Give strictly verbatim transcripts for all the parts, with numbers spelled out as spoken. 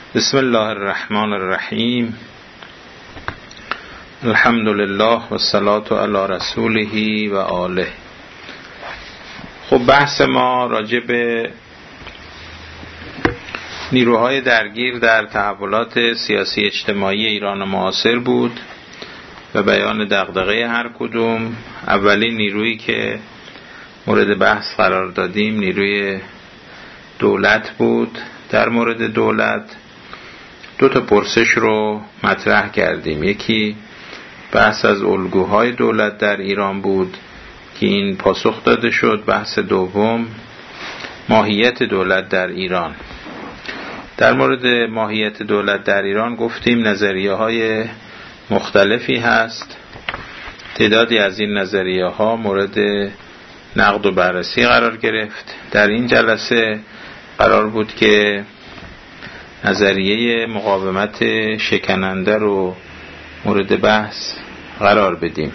بسم الله الرحمن الرحیم. الحمد لله و الصلاة علی رسوله و آله. خب بحث ما راجع به نیروهای درگیر در تحولات سیاسی اجتماعی ایران معاصر بود و بیان دغدغه هر کدوم. اولین نیرویی که مورد بحث قرار دادیم نیروی دولت بود. در مورد دولت دو تا پرسش رو مطرح کردیم. یکی بحث از الگوهای دولت در ایران بود که این پاسخ داده شد. بحث دوم ماهیت دولت در ایران. در مورد ماهیت دولت در ایران گفتیم نظریه های مختلفی هست. تعدادی از این نظریه ها مورد نقد و بررسی قرار گرفت. در این جلسه قرار بود که نظریه مقاومت شکننده رو مورد بحث قرار بدیم.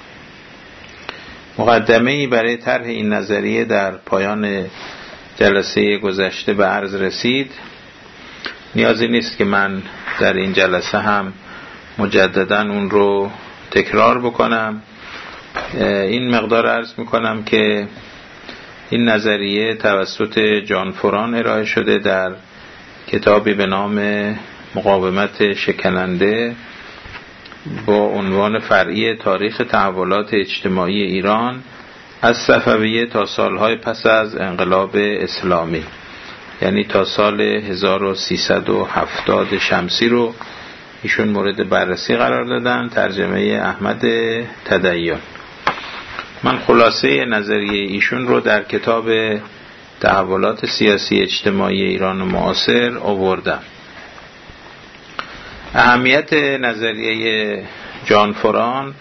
مقدمه‌ای برای طرح این نظریه در پایان جلسه گذشته به عرض رسید. نیازی نیست که من در این جلسه هم مجددا اون رو تکرار بکنم. این مقدار عرض میکنم که این نظریه توسط جان فران ارائه شده در کتابی به نام مقاومت شکننده با عنوان فرعی تاریخ تحولات اجتماعی ایران از صفویه تا سالهای پس از انقلاب اسلامی، یعنی تا سال هزار و سیصد و هفتاد شمسی رو ایشون مورد بررسی قرار دادن. ترجمه احمد تدین. من خلاصه نظریه ایشون رو در کتاب تحولات سیاسی اجتماعی ایران معاصر آوردم. اهمیت نظریه جان فران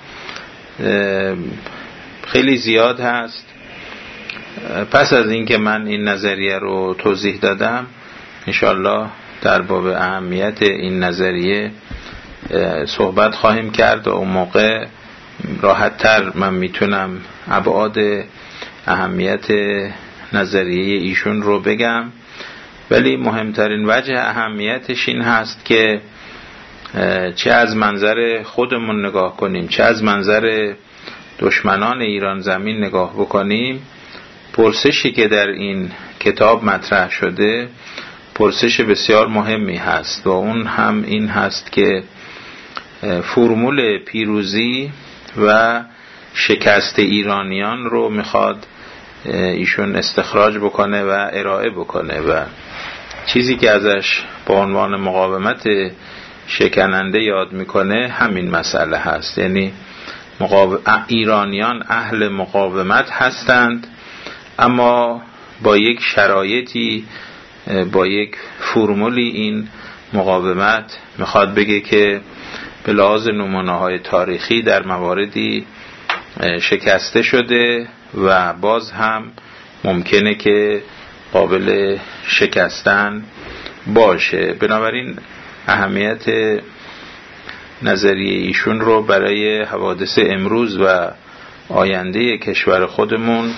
خیلی زیاد هست. پس از اینکه من این نظریه رو توضیح دادم انشالله در باب اهمیت این نظریه صحبت خواهیم کرد و اون موقع راحت تر من میتونم ابعاد اهمیت نظریه ایشون رو بگم. ولی مهمترین وجه اهمیتش این هست که چه از منظر خودمون نگاه کنیم چه از منظر دشمنان ایران زمین نگاه بکنیم، پرسشی که در این کتاب مطرح شده پرسش بسیار مهمی هست و اون هم این هست که فرمول پیروزی و شکست ایرانیان رو میخواد ایشون استخراج بکنه و ارائه بکنه و چیزی که ازش با عنوان مقاومت شکننده یاد میکنه همین مسئله هست. یعنی مقاو... ایرانیان اهل مقاومت هستند، اما با یک شرایطی، با یک فرمولی این مقاومت میخواد بگه که به لحاظ نمونه‌های تاریخی در مواردی شکسته شده و باز هم ممکنه که قابل شکستن باشه. بنابراین اهمیت نظریه ایشون رو برای حوادث امروز و آینده کشور خودمون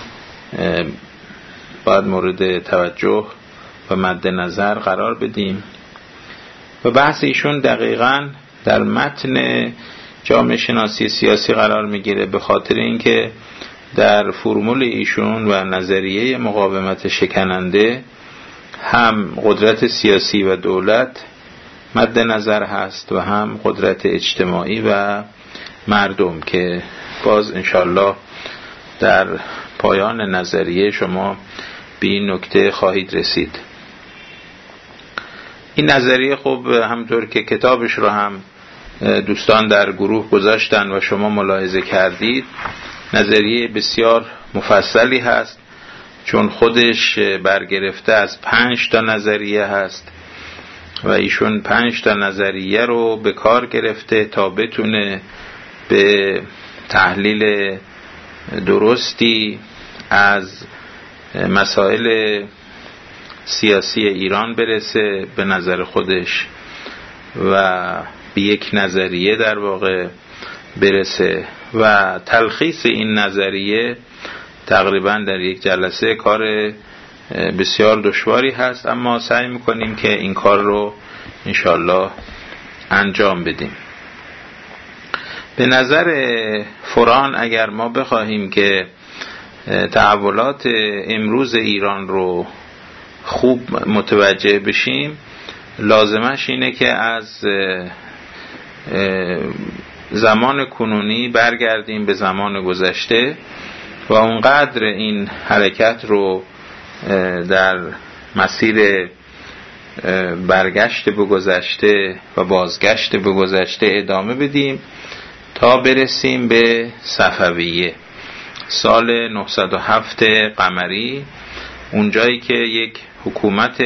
باید مورد توجه و مد نظر قرار بدیم. و بحث ایشون دقیقاً در متن جامعه شناسی سیاسی قرار میگیره، به خاطر اینکه در فرمول ایشون و نظریه مقاومت شکننده هم قدرت سیاسی و دولت مد نظر هست و هم قدرت اجتماعی و مردم که باز انشالله در پایان نظریه شما به این نکته خواهید رسید. این نظریه خب همطور که کتابش رو هم دوستان در گروه گذاشتن و شما ملاحظه کردید نظریه بسیار مفصلی هست، چون خودش برگرفته از پنج تا نظریه هست و ایشون پنج تا نظریه رو به کار گرفته تا بتونه به تحلیل درستی از مسائل سیاسی ایران برسه به نظر خودش و به یک نظریه در واقع برسه و تلخیص این نظریه تقریبا در یک جلسه کار بسیار دشواری هست، اما سعی میکنیم که این کار رو انشالله انجام بدیم. به نظر فران اگر ما بخواهیم که تحولات امروز ایران رو خوب متوجه بشیم، لازمش اینه که از زمان کنونی برگردیم به زمان گذشته و اونقدر این حرکت رو در مسیر برگشت به گذشته و بازگشت به گذشته ادامه بدیم تا برسیم به صفویه، سال نهصد و هفت قمری، اونجایی که یک حکومت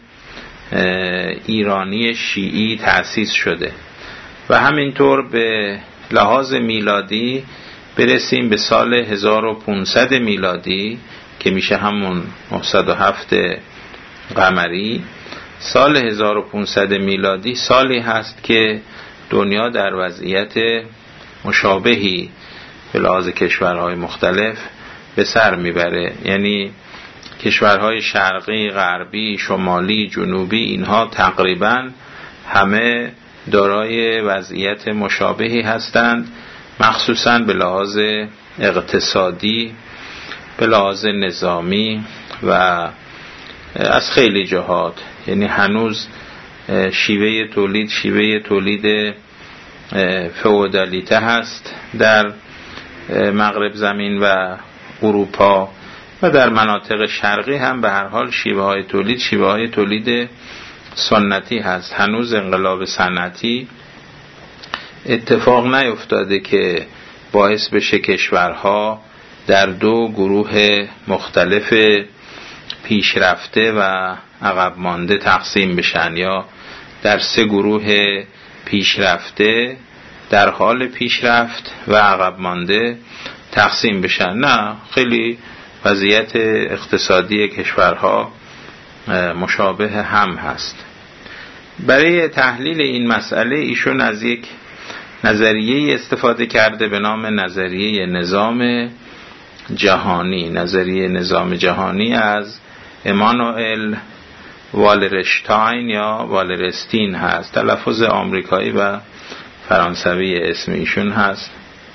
ایرانی شیعی تأسیس شده و همینطور به لحاظ میلادی برسیم به سال هزار و پانصد میلادی که میشه همون نهصد و هفت قمری. سال هزار و پانصد میلادی سالی هست که دنیا در وضعیت مشابهی به لحاظ کشورهای مختلف به سر میبره، یعنی کشورهای شرقی، غربی، شمالی، جنوبی، اینها تقریبا همه دارای وضعیت مشابهی هستند، مخصوصا به لحاظ اقتصادی، به لحاظ نظامی و از خیلی جهات. یعنی هنوز شیوه تولید شیوه تولید فئودالیته هست در مغرب زمین و اروپا و در مناطق شرقی هم به هر حال شیوه های تولید شیوه های تولید سنتی هست. هنوز انقلاب صنعتی اتفاق نیفتاده که باعث بشه کشورها در دو گروه مختلف پیشرفته و عقب مانده تقسیم بشن یا در سه گروه پیشرفته در حال پیشرفت و عقب مانده تقسیم بشن. نه، خیلی وضعیت اقتصادی کشورها مشابه هم هست. برای تحلیل این مسئله ایشون از یک نظریه استفاده کرده به نام نظریه نظام جهانی. نظریه نظام جهانی از امانوئل والرشتاین یا والرستین هست، تلفظ آمریکایی و فرانسوی اسم ایشون هست.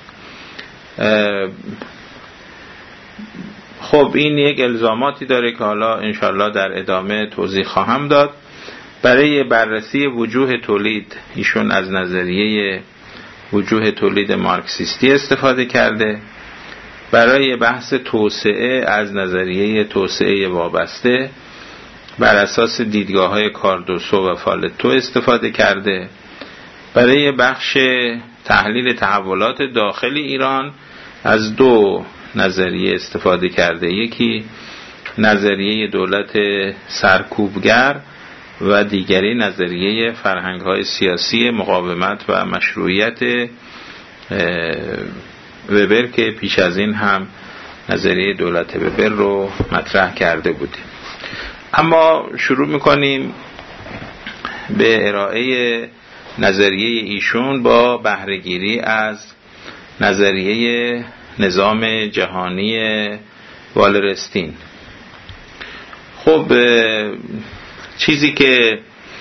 خب این یک الزاماتی داره که حالا انشالله در ادامه توضیح خواهم داد. برای بررسی وجوه تولید ایشون از نظریه وجوه تولید مارکسیستی استفاده کرده. برای بحث توسعه از نظریه توسعه وابسته بر اساس دیدگاه‌های کاردوسو و فالتو استفاده کرده. برای بخش تحلیل تحولات داخل ایران از دو نظریه استفاده کرده، یکی نظریه دولت سرکوبگر و دیگری نظریه فرهنگ‌های سیاسی مقاومت و مشروعیت وبر که پیش از این هم نظریه دولت وبر رو مطرح کرده بودیم. اما شروع میکنیم به ارائه نظریه ایشون با بهره‌گیری از نظریه نظام جهانی والرستین. خب چیزی که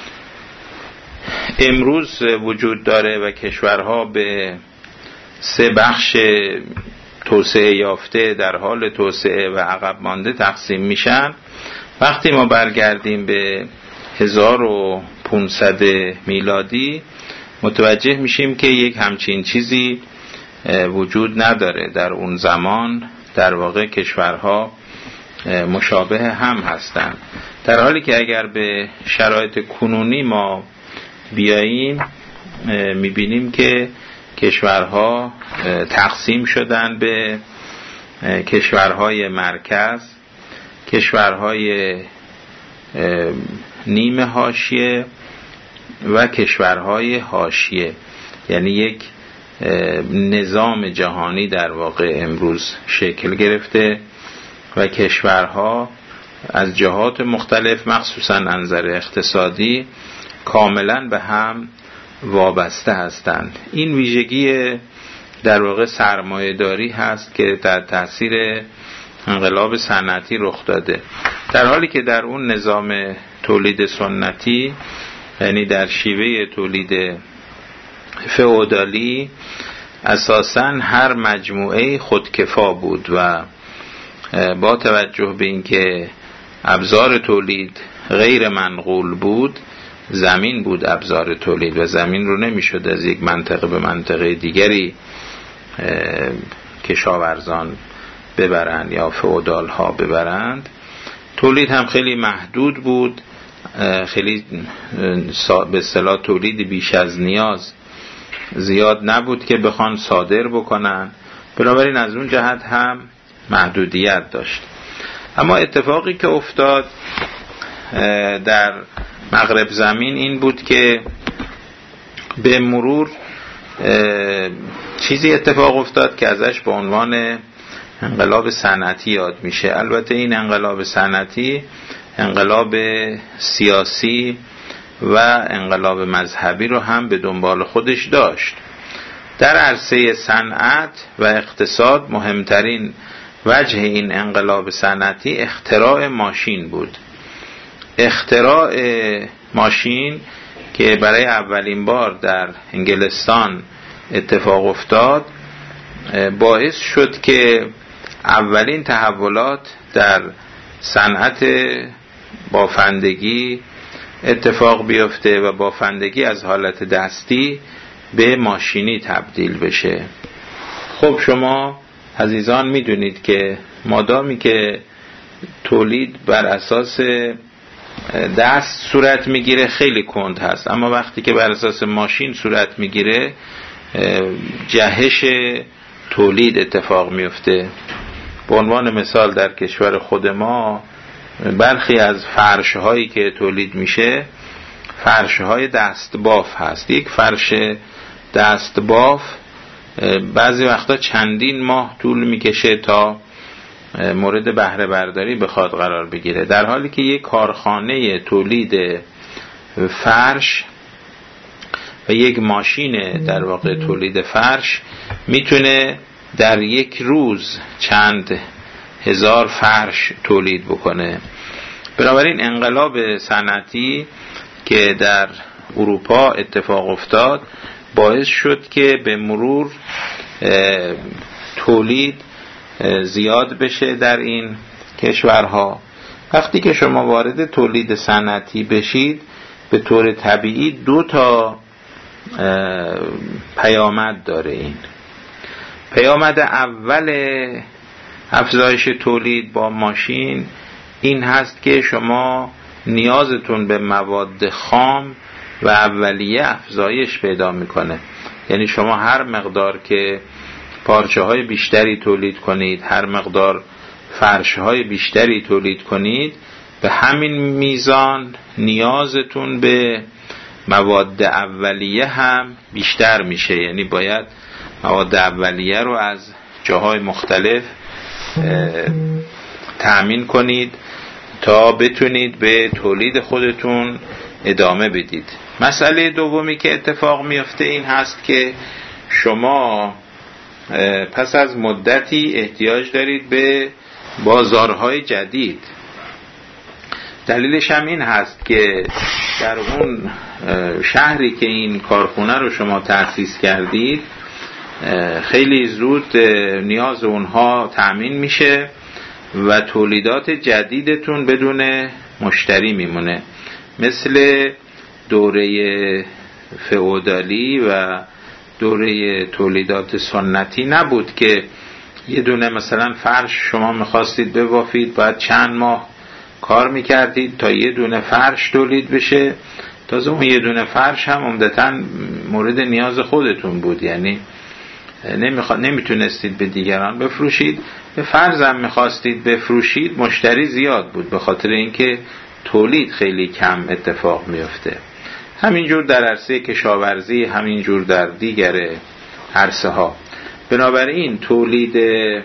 امروز وجود داره و کشورها به سه بخش توسعه یافته، در حال توسعه و عقب مانده تقسیم میشن. وقتی ما برگردیم به هزار و پانصد میلادی متوجه میشیم که یک همچین چیزی وجود نداره. در اون زمان در واقع کشورها مشابه هم هستند، در حالی که اگر به شرایط کنونی ما بیاییم میبینیم که کشورها تقسیم شدن به کشورهای مرکز، کشورهای نیمه حاشیه و کشورهای حاشیه. یعنی یک نظام جهانی در واقع امروز شکل گرفته و کشورها از جهات مختلف مخصوصاً از نظر اقتصادی کاملاً به هم وابسته هستند. این ویژگی در واقع سرمایه‌داری هست که در تاثیر انقلاب صنعتی رخ داده، در حالی که در اون نظام تولید سنتی یعنی در شیوه تولید فئودالی اساساً هر مجموعه خودکفا بود و با توجه به اینکه ابزار تولید غیر منقول بود، زمین بود ابزار تولید و زمین رو نمیشد از یک منطقه به منطقه دیگری کشاورزان ببرند یا فئودال ها ببرند. تولید هم خیلی محدود بود، خیلی به اصطلاح تولید بیش از نیاز زیاد نبود که بخوان صادر بکنن، بنابراین از اون جهت هم محدودیت داشت. اما اتفاقی که افتاد در مغرب زمین این بود که به مرور چیزی اتفاق افتاد که ازش به عنوان انقلاب صنعتی یاد میشه. البته این انقلاب صنعتی انقلاب سیاسی و انقلاب مذهبی رو هم به دنبال خودش داشت. در عرصه صنعت و اقتصاد مهمترین وجه این انقلاب صنعتی اختراع ماشین بود. اختراع ماشین که برای اولین بار در انگلستان اتفاق افتاد باعث شد که اولین تحولات در صنعت بافندگی اتفاق بیفته و بافندگی از حالت دستی به ماشینی تبدیل بشه. خب شما عزیزان میدونید که مادامی که تولید بر اساس دست صورت میگیره خیلی کند هست، اما وقتی که بر اساس ماشین صورت میگیره جهش تولید اتفاق میفته. به عنوان مثال در کشور خود ما برخی از فرش هایی که تولید میشه فرش های دست باف هست. یک فرش دست باف بعضی وقتا چندین ماه طول میکشه تا مورد بهره برداری بخواد قرار بگیره، در حالی که یک کارخانه تولید فرش و یک ماشین در واقع تولید فرش میتونه در یک روز چند هزار فرش تولید بکنه. بنابراین انقلاب صنعتی که در اروپا اتفاق افتاد باعث شد که به مرور تولید زیاد بشه در این کشورها. وقتی که شما وارد تولید صنعتی بشید به طور طبیعی دو تا پیامد داره. این پیامد اول افزایش تولید با ماشین این هست که شما نیازتون به مواد خام و اولیه افزایش پیدا میکنه. یعنی شما هر مقدار که پارچه های بیشتری تولید کنید، هر مقدار فرش های بیشتری تولید کنید، به همین میزان نیازتون به مواد اولیه هم بیشتر میشه. یعنی باید مواد اولیه رو از جاهای مختلف تأمین کنید تا بتونید به تولید خودتون ادامه بدید. مسئله دومی که اتفاق میفته این هست که شما پس از مدتی احتیاج دارید به بازارهای جدید. دلیلش هم این هست که در اون شهری که این کارخونه رو شما تأسیس کردید خیلی زود نیاز اونها تأمین میشه و تولیدات جدیدتون بدون مشتری میمونه. مثل دوره فئودالی و دوره تولیدات سنتی نبود که یه دونه مثلا فرش شما میخواستید ببافید باید چند ماه کار میکردید تا یه دونه فرش تولید بشه. تازه اون یه دونه فرش هم عمدتاً مورد نیاز خودتون بود، یعنی نمیخوا... نمیتونستید به دیگران بفروشید. به فرضم میخواستید بفروشید مشتری زیاد بود به خاطر اینکه تولید خیلی کم اتفاق میفته. همینجور در عرصه کشاورزی، همینجور در دیگر عرصه ها. بنابراین تولید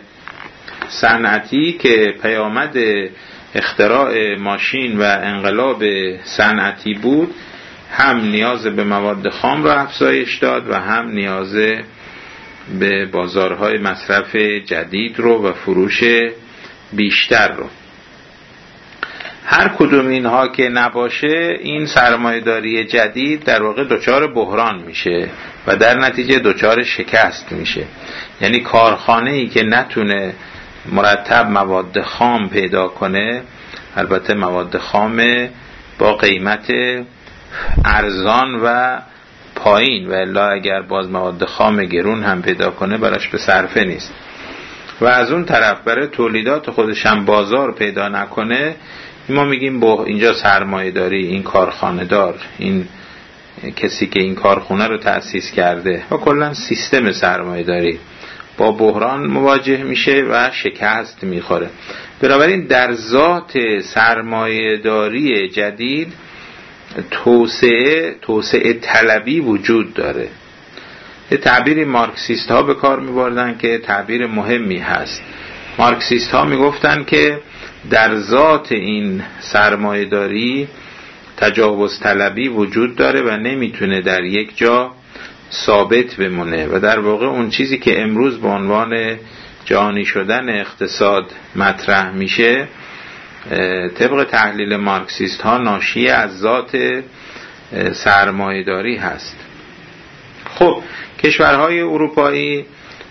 صنعتی که پیامد اختراع ماشین و انقلاب صنعتی بود هم نیاز به مواد خام را افزایش داد و هم نیاز به بازارهای مصرف جدید رو و فروش بیشتر رو. هر کدوم اینها که نباشه این سرمایه‌داری جدید در واقع دچار بحران میشه و در نتیجه دچار شکست میشه. یعنی کارخانه‌ای که نتونه مرتب مواد خام پیدا کنه، البته مواد خام با قیمت ارزان و پایین، و الا اگر باز مواد خام گرون هم پیدا کنه براش به صرفه نیست، و از اون طرف برای تولیدات خودش هم بازار پیدا نکنه، ما میگیم با اینجا سرمایه داری، این کارخانه دار، این کسی که این کارخونه رو تأسیس کرده و کلا سیستم سرمایه داری با بحران مواجه میشه و شکست میخوره. بنابراین در ذات سرمایه داری جدید توسعه توسعه طلبی وجود داره. یه تعبیری مارکسیست ها به کار میبردن که تعبیر مهمی هست. مارکسیست ها میگفتن که در ذات این سرمایه داری تجاوز طلبی وجود داره و نمیتونه در یک جا ثابت بمونه و در واقع اون چیزی که امروز به عنوان جهانی شدن اقتصاد مطرح میشه طبق تحلیل مارکسیست ها ناشی از ذات سرمایه داری هست. خب کشورهای اروپایی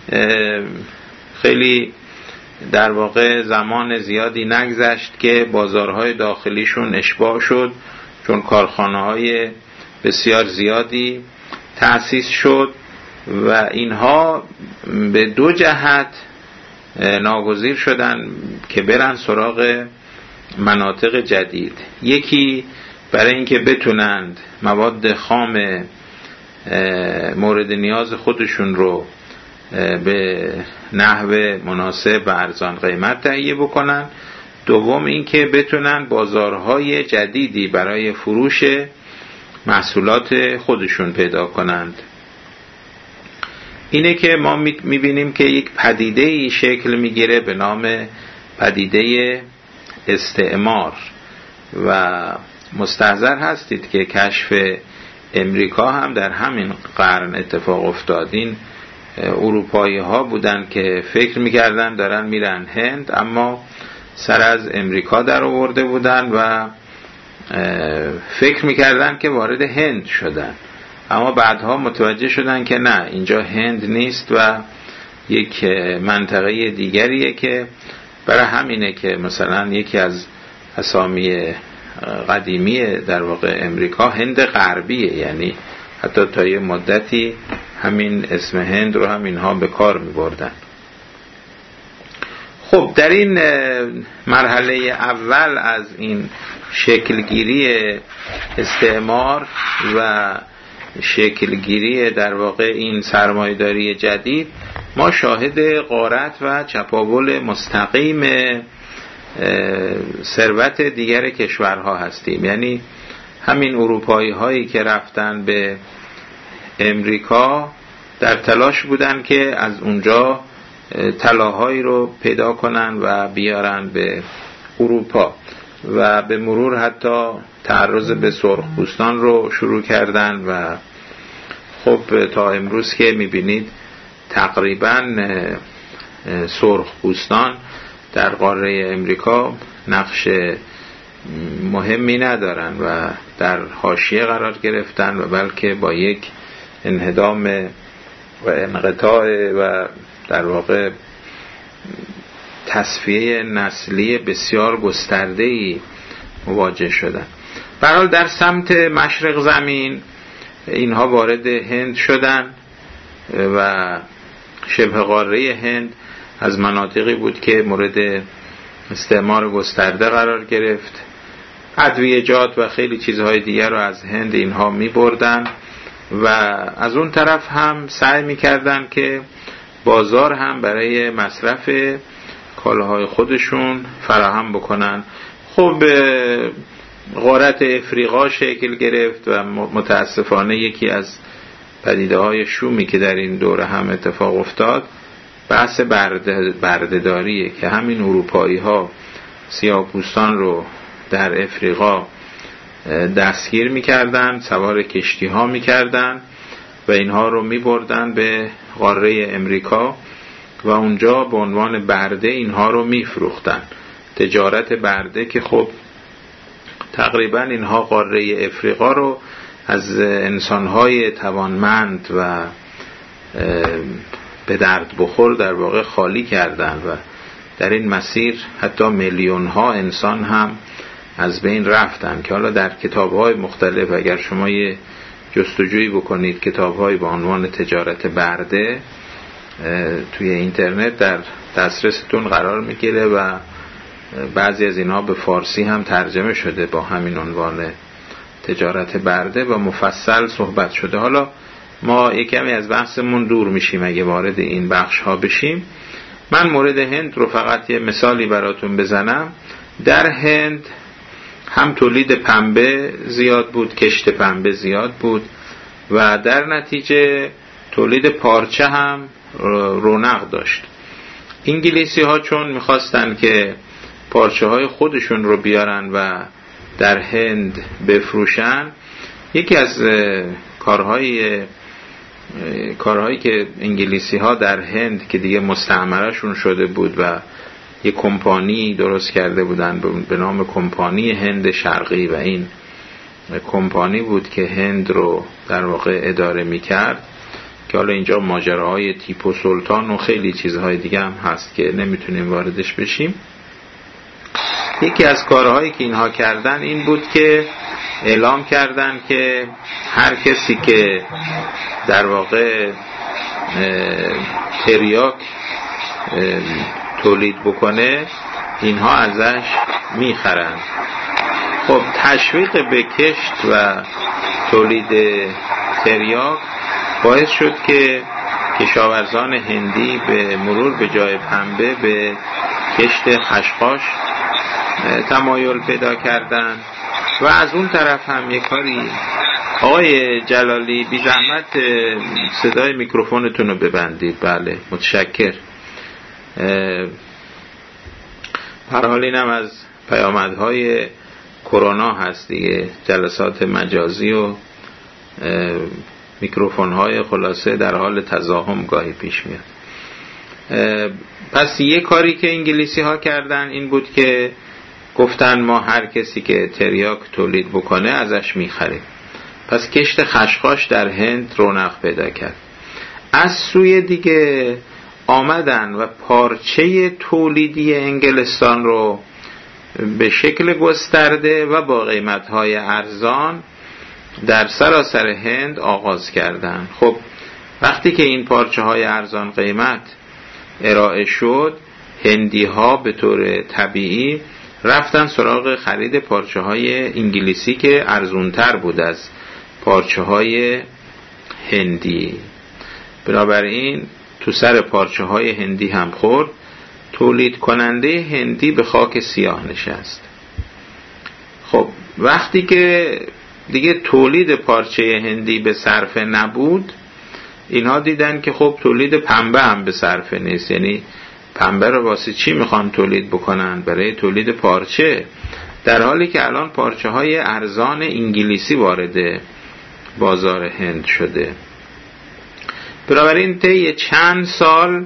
خیلی در واقع زمان زیادی نگذشت که بازارهای داخلیشون اشباع شد، چون کارخانه‌های بسیار زیادی تأسیس شد و اینها به دو جهت ناگزیر شدن که برن سراغ مناطق جدید. یکی برای اینکه بتونند مواد خام مورد نیاز خودشون رو به نحو مناسب و ارزان قیمت تهیه بکنن. دوم اینکه بتونن بازارهای جدیدی برای فروش محصولات خودشون پیدا کنند. اینه که ما میبینیم که یک پدیده‌ای شکل میگیره به نام پدیده استعمار و مستحضر هستید که کشف امریکا هم در همین قرن اتفاق افتاد. این اروپایی ها بودن که فکر میکردن دارن میرن هند، اما سر از امریکا در آورده بودن و فکر میکردن که وارد هند شدن، اما بعدها متوجه شدن که نه، اینجا هند نیست و یک منطقه دیگریه که برای همینه که مثلا یکی از اسامی قدیمی در واقع امریکا هند غربیه، یعنی حتی تا یه مدتی همین اسم هند رو هم اینها به کار می بردن. خب در این مرحله اول از این شکلگیری استعمار و شکلگیری در واقع این سرمایه‌داری جدید ما شاهد غارت و چپاول مستقیم ثروت دیگر کشورها هستیم. یعنی همین اروپایی هایی که رفتن به امریکا در تلاش بودن که از اونجا طلاهایی رو پیدا کنن و بیارن به اروپا و به مرور حتی تعرض به سرخپوستان رو شروع کردن و خب تا امروز که میبینید تقریبا سرخپوستان در قاره امریکا نقش مهمی ندارن و در حاشیه قرار گرفتن و بلکه با یک انهدام و انقطاع و در واقع تصفیه نسلی بسیار گسترده‌ای مواجه شدن. به هر حال در سمت مشرق زمین اینها وارد هند شدن و شبه قاره هند از مناطقی بود که مورد استعمار گسترده قرار گرفت. ادویه‌جات و خیلی چیزهای دیگر رو از هند اینها می بردن و از اون طرف هم سعی می کردن که بازار هم برای مصرف کالاهای خودشون فراهم بکنن. خب غارت افریقا شکل گرفت و متاسفانه یکی از پدیده‌های شومی که در این دوره هم اتفاق افتاد بحث برده برده‌داریه که همین اروپایی ها سیاه‌پوستان رو در افریقا دستگیر می‌کردن، سوار کشتی ها می‌کردن و اینها رو می‌بردن به قاره امریکا و اونجا به عنوان برده اینها رو می‌فروختن. تجارت برده که خب تقریبا اینها قاره افریقا رو از انسانهای توانمند و به درد بخور در واقع خالی کردن و در این مسیر حتی میلیون ها انسان هم از بین رفتن که حالا در کتاب‌های مختلف اگر شما یه جستجویی بکنید کتاب‌های با عنوان تجارت برده توی اینترنت در دسترستون قرار میگیره و بعضی از اینها به فارسی هم ترجمه شده با همین عنوان تجارت برده و مفصل صحبت شده. حالا ما یکمی از بحثمون دور میشیم اگه وارد این بخش ها بشیم. من مورد هند رو فقط یه مثالی براتون بزنم. در هند هم تولید پنبه زیاد بود، کشت پنبه زیاد بود و در نتیجه تولید پارچه هم رونق داشت. انگلیسی ها چون میخواستن که پارچه های خودشون رو بیارن و در هند بفروشن، یکی از کارهای کارهایی که انگلیسی ها در هند که دیگه مستعمرهشون شده بود و یک کمپانی درست کرده بودن به نام کمپانی هند شرقی و این کمپانی بود که هند رو در واقع اداره میکرد که حالا اینجا ماجراهای تیپو سلطان و خیلی چیزهای دیگه هم هست که نمیتونیم واردش بشیم. یکی از کارهایی که اینها کردن این بود که اعلام کردن که هر کسی که در واقع تریاک تولید بکنه اینها ازش میخرن. خب تشویق به کشت و تولید تریاک باعث شد که کشاورزان هندی به مرور به جای پنبه به کشت خشخاش تمایل پیدا کردن و از اون طرف هم یک کاری. آقای جلالی بی زحمت صدای میکروفونتون رو ببندید. بله متشکر. هر حال اینم از پیامدهای کرونا هست دیگه، جلسات مجازی و میکروفون‌های خلاصه در حال تزاحم گاهی پیش میاد. پس یه کاری که انگلیسی ها کردن این بود که گفتن ما هر کسی که تریاک تولید بکنه ازش میخریم. پس کشت خشخاش در هند رونق پیدا کرد. از سوی دیگه آمدن و پارچه تولیدی انگلستان رو به شکل گسترده و با قیمت‌های ارزان در سراسر هند آغاز کردن. خب وقتی که این پارچه های ارزان قیمت ارائه شد، هندی ها به طور طبیعی رفتن سراغ خرید پارچه های انگلیسی که ارزونتر بود از پارچه های هندی. بنابراین تو سر پارچه های هندی هم خورد. تولید کننده هندی به خاک سیاه نشست. خب وقتی که دیگه تولید پارچه هندی به صرفه نبود، اینها دیدن که خب تولید پنبه هم به صرفه نیست. یعنی پنبه رو واسه چی میخوان تولید بکنن؟ برای تولید پارچه، در حالی که الان پارچه های ارزان انگلیسی وارد بازار هند شده. بنابراین طی چند سال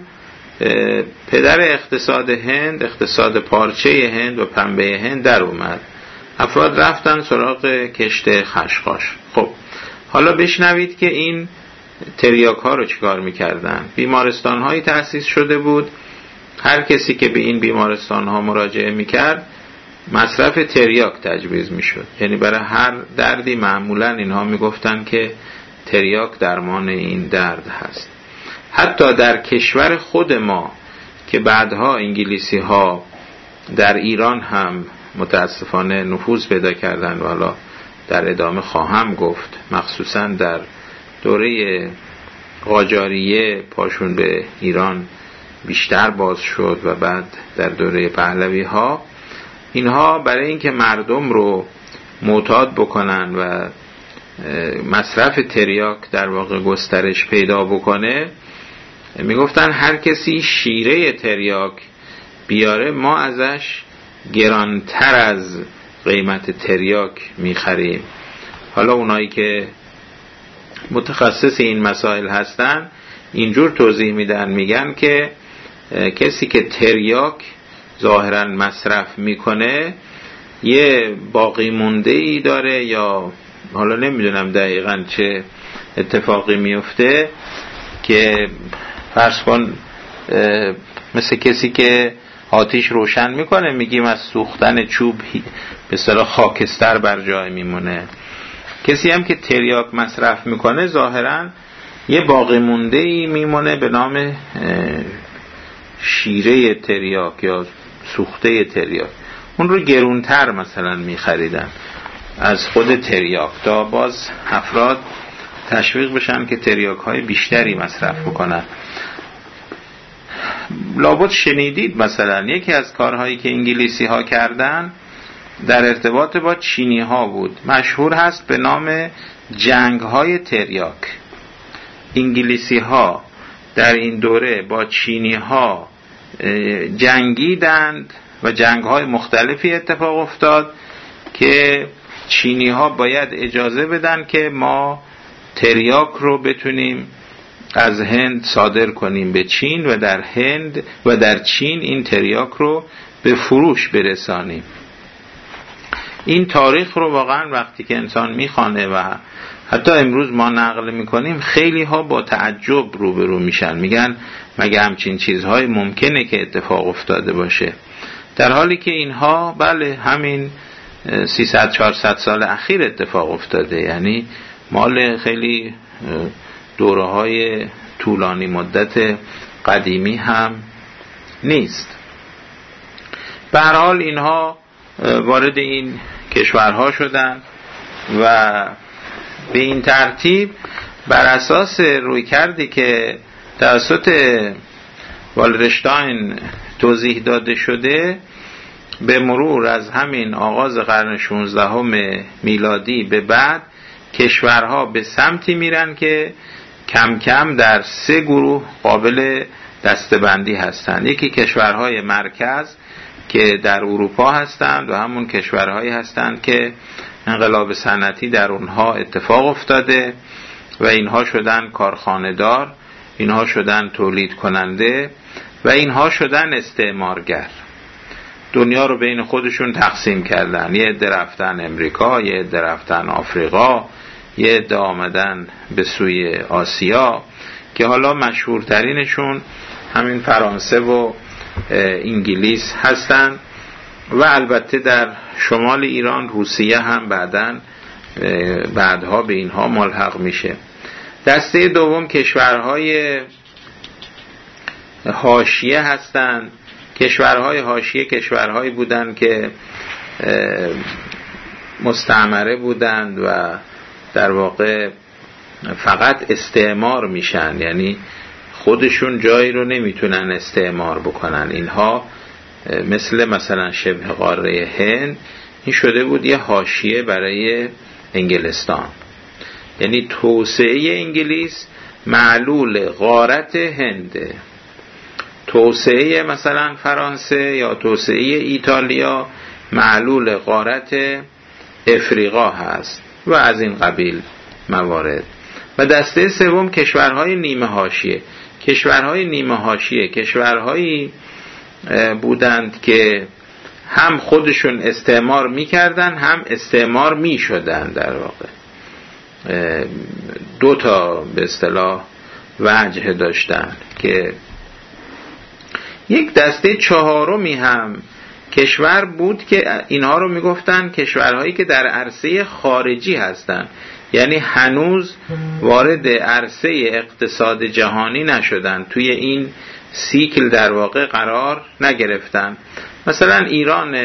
پدر اقتصاد هند، اقتصاد پارچه هند و پنبه هند در اومد. افراد رفتن سراغ کشت خشخاش. خب حالا بشنوید که این تریاک ها رو چیکار میکردن. بیمارستان هایی تأسیس شده بود. هر کسی که به این بیمارستان ها مراجعه میکرد مصرف تریاک تجویز میشد. یعنی برای هر دردی معمولا اینها میگفتن که تریاک درمان این درد هست. حتی در کشور خود ما که بعدها انگلیسی ها در ایران هم متاسفانه نفوذ پیدا کردن و حالا در ادامه خواهم گفت، مخصوصا در دوره قاجاریه پاشون به ایران بیشتر باز شد و بعد در دوره پهلوی ها، اینها برای اینکه مردم رو معتاد بکنن و مصرف تریاک در واقع گسترش پیدا بکنه، میگفتن هر کسی شیره تریاک بیاره ما ازش گرانتر از قیمت تریاک میخریم. حالا اونایی که متخصص این مسائل هستن اینجور توضیح میدن، میگن که کسی که تریاک ظاهرا مصرف میکنه یه باقی مونده ای داره یا حالا نمیدونم دقیقاً چه اتفاقی میفته که فرض کن مثل کسی که آتیش روشن میکنه میگیم از سوختن چوب به اصطلاح خاکستر بر جای میمونه. کسی هم که تریاک مصرف میکنه ظاهراً یه باقی مونده ای میمونه به نام شیره تریاک یا سوخته تریاک. اون رو گرونتر مثلا میخریدن از خود تریاک تا باز افراد تشویق بشن که تریاک های بیشتری مصرف بکنن. لابد شنیدید مثلا یکی از کارهایی که انگلیسی ها کردن در ارتباط با چینی ها بود، مشهور هست به نام جنگ های تریاک. انگلیسی ها در این دوره با چینی ها جنگیدند و جنگ های مختلفی اتفاق افتاد که چینی ها باید اجازه بدن که ما تریاک رو بتونیم از هند صادر کنیم به چین و در هند و در چین این تریاک رو به فروش برسانیم. این تاریخ رو واقعا وقتی که انسان میخوانه و حتی امروز ما نقل میکنیم خیلی ها با تعجب روبرو میشن، میگن مگه همچین چیزهای ممکنه که اتفاق افتاده باشه، در حالی که اینها بله همین سیصد چهارصد سال اخیر اتفاق افتاده، یعنی مال خیلی دوره های طولانی مدت قدیمی هم نیست. به هر حال اینها وارد این کشورها شدن و به این ترتیب بر اساس رویکردی که توسط والرشتاین توضیح داده شده به مرور از همین آغاز قرن شانزدهم میلادی به بعد کشورها به سمتی میرن که کم کم در سه گروه قابل دسته‌بندی هستند. یکی کشورهای مرکز که در اروپا هستند و همون کشورهایی هستند که انقلاب صنعتی در اونها اتفاق افتاده و اینها شدن کارخانه‌دار، اینها شدن تولید کننده و اینها شدن استعمارگر. دنیا رو بین خودشون تقسیم کردن، یه عده رفتن امریکا، یه عده رفتن آفریقا، یه عده آمدن به سوی آسیا که حالا مشهورترینشون همین فرانسه و انگلیس هستن و البته در شمال ایران روسیه هم بعدن بعدها به اینها ملحق میشه. دسته دوم کشورهای حاشیه هستند. کشورهای حاشیه کشورهایی بودند که مستعمره بودند و در واقع فقط استعمار میشن، یعنی خودشون جایی رو نمیتونن استعمار بکنن. اینها مثل مثلا شبه قاره هند این شده بود یه حاشیه برای انگلستان، یعنی توسعه انگلیس معلول غارت هنده، توسعه مثلا فرانسه یا توسعه ایتالیا معلول غارت افریقا هست و از این قبیل موارد. و دسته سوم کشورهای نیمه حاشیه. کشورهای نیمه حاشیه کشورهایی بودند که هم خودشون استعمار میکردن هم استعمار میشدن، در واقع دو تا به اصطلاح وجه داشتن. که یک دسته چهارمی هم کشور بود که اینها رو میگفتن کشورهایی که در عرصه خارجی هستن، یعنی هنوز وارد عرصه اقتصاد جهانی نشدن، توی این سیکل در واقع قرار نگرفتن. مثلا ایران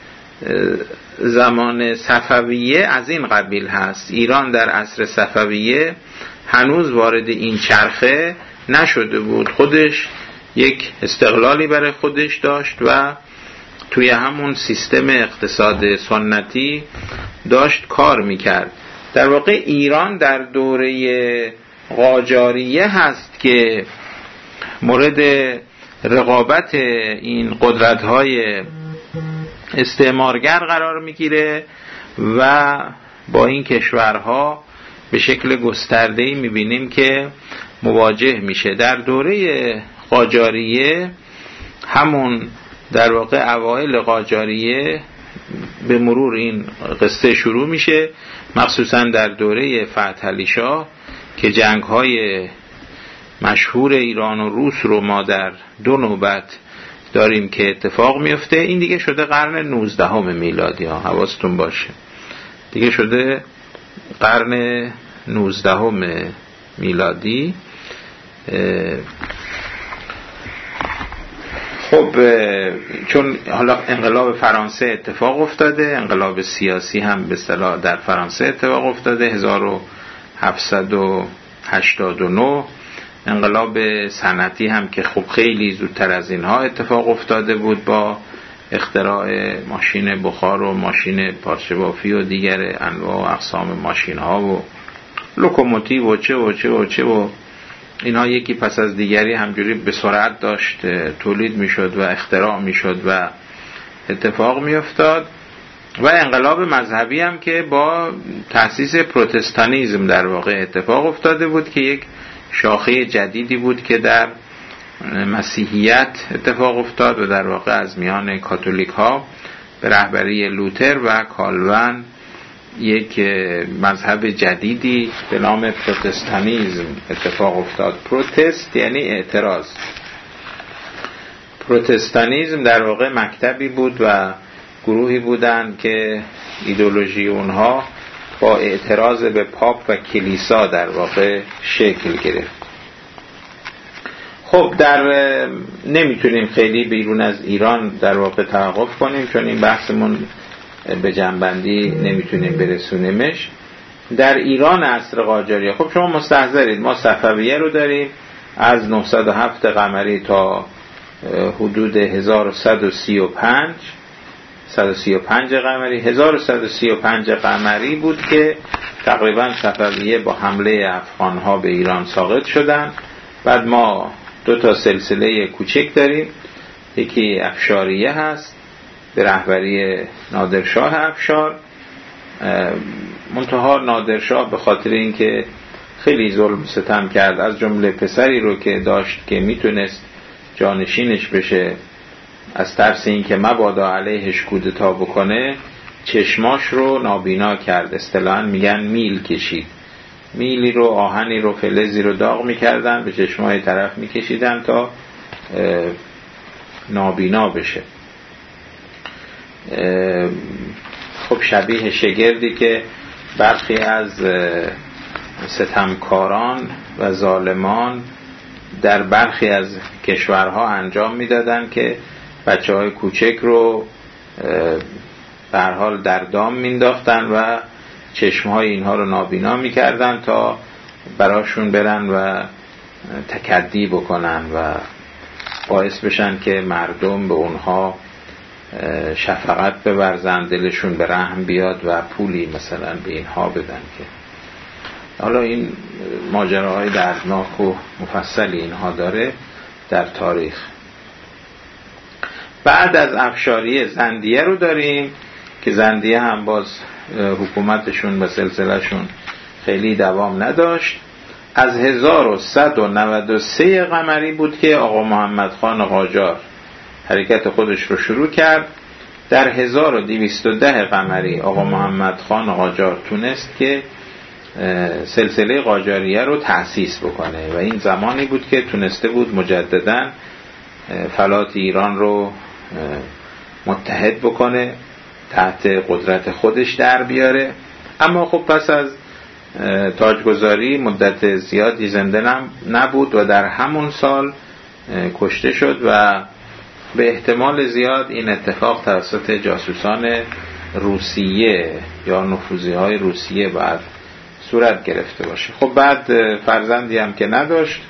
زمان صفویه از این قبیل هست. ایران در عصر صفویه هنوز وارد این چرخه نشده بود، خودش یک استقلالی برای خودش داشت و توی همون سیستم اقتصاد سنتی داشت کار میکرد. در واقع ایران در دوره قاجاریه هست که مورد رقابت این قدرت‌های استعمارگر قرار میگیره و با این کشورها به شکل گسترده‌ای میبینیم که مواجه میشه. در دوره قاجاریه، همون در واقع اوایل قاجاریه، به مرور این قصه شروع میشه، مخصوصا در دوره فتح علی شاه که جنگ‌های مشهور ایران و روس رو ما در دو نوبت داریم که اتفاق میفته. این دیگه شده قرن نوزدهم میلادی ها، حواستون باشه دیگه شده قرن نوزدهم میلادی. خب چون حالا انقلاب فرانسه اتفاق افتاده، انقلاب سیاسی هم به اصطلاح در فرانسه اتفاق افتاده هزار و هفتصد و هشتاد و نه، انقلاب صنعتی هم که خب خیلی زودتر از اینها اتفاق افتاده بود با اختراع ماشین بخار و ماشین پارچه بافی و دیگر انواع و اقسام ماشین ها و لوکوموتیو و چه و چه و چه و اینها یکی پس از دیگری همجوری به سرعت داشت تولید میشد و اختراع میشد و اتفاق میافتاد. و انقلاب مذهبی هم که با تأسیس پروتستانیسم در واقع اتفاق افتاده بود که یک شاخه جدیدی بود که در مسیحیت اتفاق افتاد و در واقع از میان کاتولیک ها به رهبری لوتر و کالون یک مذهب جدیدی به نام پروتستانیسم اتفاق افتاد. پروتست یعنی اعتراض. پروتستانیسم در واقع مکتبی بود و گروهی بودند که ایدئولوژی اونها با اعتراض به پاپ و کلیسا در واقع شکل گرفت. خب در نمیتونیم خیلی بیرون از ایران در واقع توقف کنیم چون این بحثمون به جنبندی نمیتونیم برسونیمش. در ایران عصر قاجاریه خب شما مستحضرید ما صفویه رو داریم از نهصد و هفت قمری تا حدود هزار و صد و سی و پنج صد و سی و پنج قمری. هزار و صد و سی و پنج قمری بود که تقریبا صفویه با حمله افغانها به ایران ساقط شدن. بعد ما دو تا سلسله کوچک داریم، یکی افشاریه هست به رهبری نادرشاه افشار. منتها نادرشاه به خاطر اینکه خیلی ظلم ستم کرد، از جمله پسری رو که داشت که میتونست جانشینش بشه، از ترس اینکه مبادا علیهش کودتا بکنه چشماش رو نابینا کرد. اصطلاحاً میگن میل کشید. میلی رو، آهنی رو، فلزی رو داغ میکردن به چشمای طرف میکشیدن تا نابینا بشه. خب شبیه شگردی که برخی از ستمکاران و ظالمان در برخی از کشورها انجام میدادن که بچه های کوچک رو به هر حال در دام مینداختن و چشمهای اینها رو نابینا میکردن تا براشون برن و تکدی بکنن و باعث بشن که مردم به اونها شفقت بورزن، دلشون به رحم بیاد و پولی مثلا به اینها بدن. که حالا این ماجراهای دردناک و مفصلی اینها داره در تاریخ. بعد از افشاریه زندیه رو داریم که زندیه هم باز حکومتشون و سلسلهشون خیلی دوام نداشت. از هزار و صد و نود و سه قمری بود که آقا محمد خان قاجار حرکت خودش رو شروع کرد. در هزار و دویست و ده قمری آقا محمد خان قاجار تونست که سلسله قاجاریه رو تأسیس بکنه و این زمانی بود که تونسته بود مجدداً فلات ایران رو متحد بکنه، تحت قدرت خودش در بیاره. اما خب پس از تاجگذاری مدت زیادی زنده نبود و در همون سال کشته شد و به احتمال زیاد این اتفاق توسط جاسوسان روسیه یا نفوذی های روسیه بعد صورت گرفته باشه. خب بعد فرزندی هم که نداشت،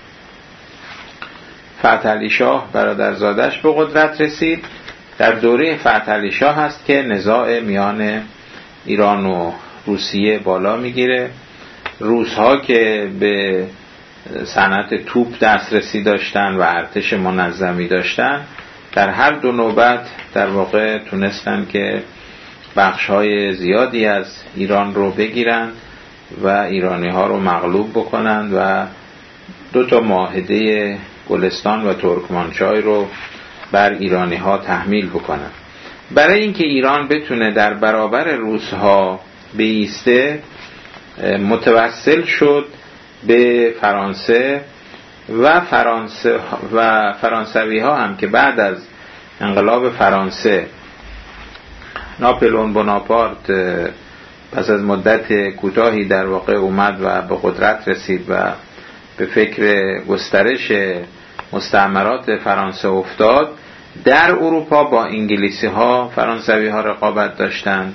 فتح علی شاه برادرزادش به قدرت رسید. در دوره فتح علی شاه هست که نزاع میان ایران و روسیه بالا میگیره. روس‌ها که به صنعت توپ دسترسی داشتن و ارتش منظمی داشتن، در هر دو نوبت در واقع تونستن که بخش‌های زیادی از ایران رو بگیرن و ایرانی‌ها رو مغلوب بکنن و دو تا معاهده گلستان و ترکمانچای رو بر ایرانی‌ها تحمیل بکنن. برای اینکه ایران بتونه در برابر روس‌ها بایسته متوسل شد به فرانسه و فرانسه و فرانسوی ها هم که بعد از انقلاب فرانسه ناپلئون بوناپارت پس از مدت کوتاهی در واقع اومد و به قدرت رسید و به فکر گسترش مستعمرات فرانسه افتاد، در اروپا با انگلیسی ها فرانسوی ها رقابت داشتند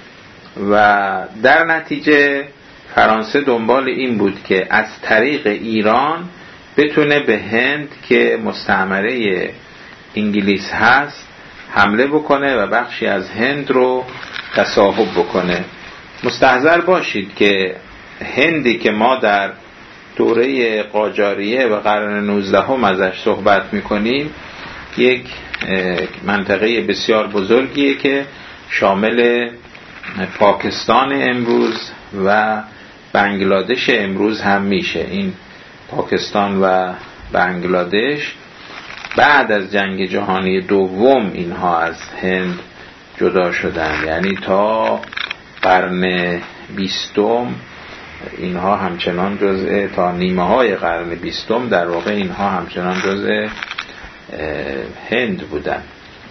و در نتیجه فرانسه دنبال این بود که از طریق ایران بتونه به هند که مستعمره انگلیس هست حمله بکنه و بخشی از هند رو تصاحب بکنه. مستحضر باشید که هندی که ما در دوره قاجاریه و قرن نوزدهم ازش صحبت میکنیم یک منطقه بسیار بزرگیه که شامل پاکستان امروز و بنگلادش امروز هم میشه. این پاکستان و بنگلادش بعد از جنگ جهانی دوم اینها از هند جدا شدن، یعنی تا قرن بیستم اینها همچنان جزء، تا نیمه های قرن بیستم در واقع اینها همچنان جزء هند بودن.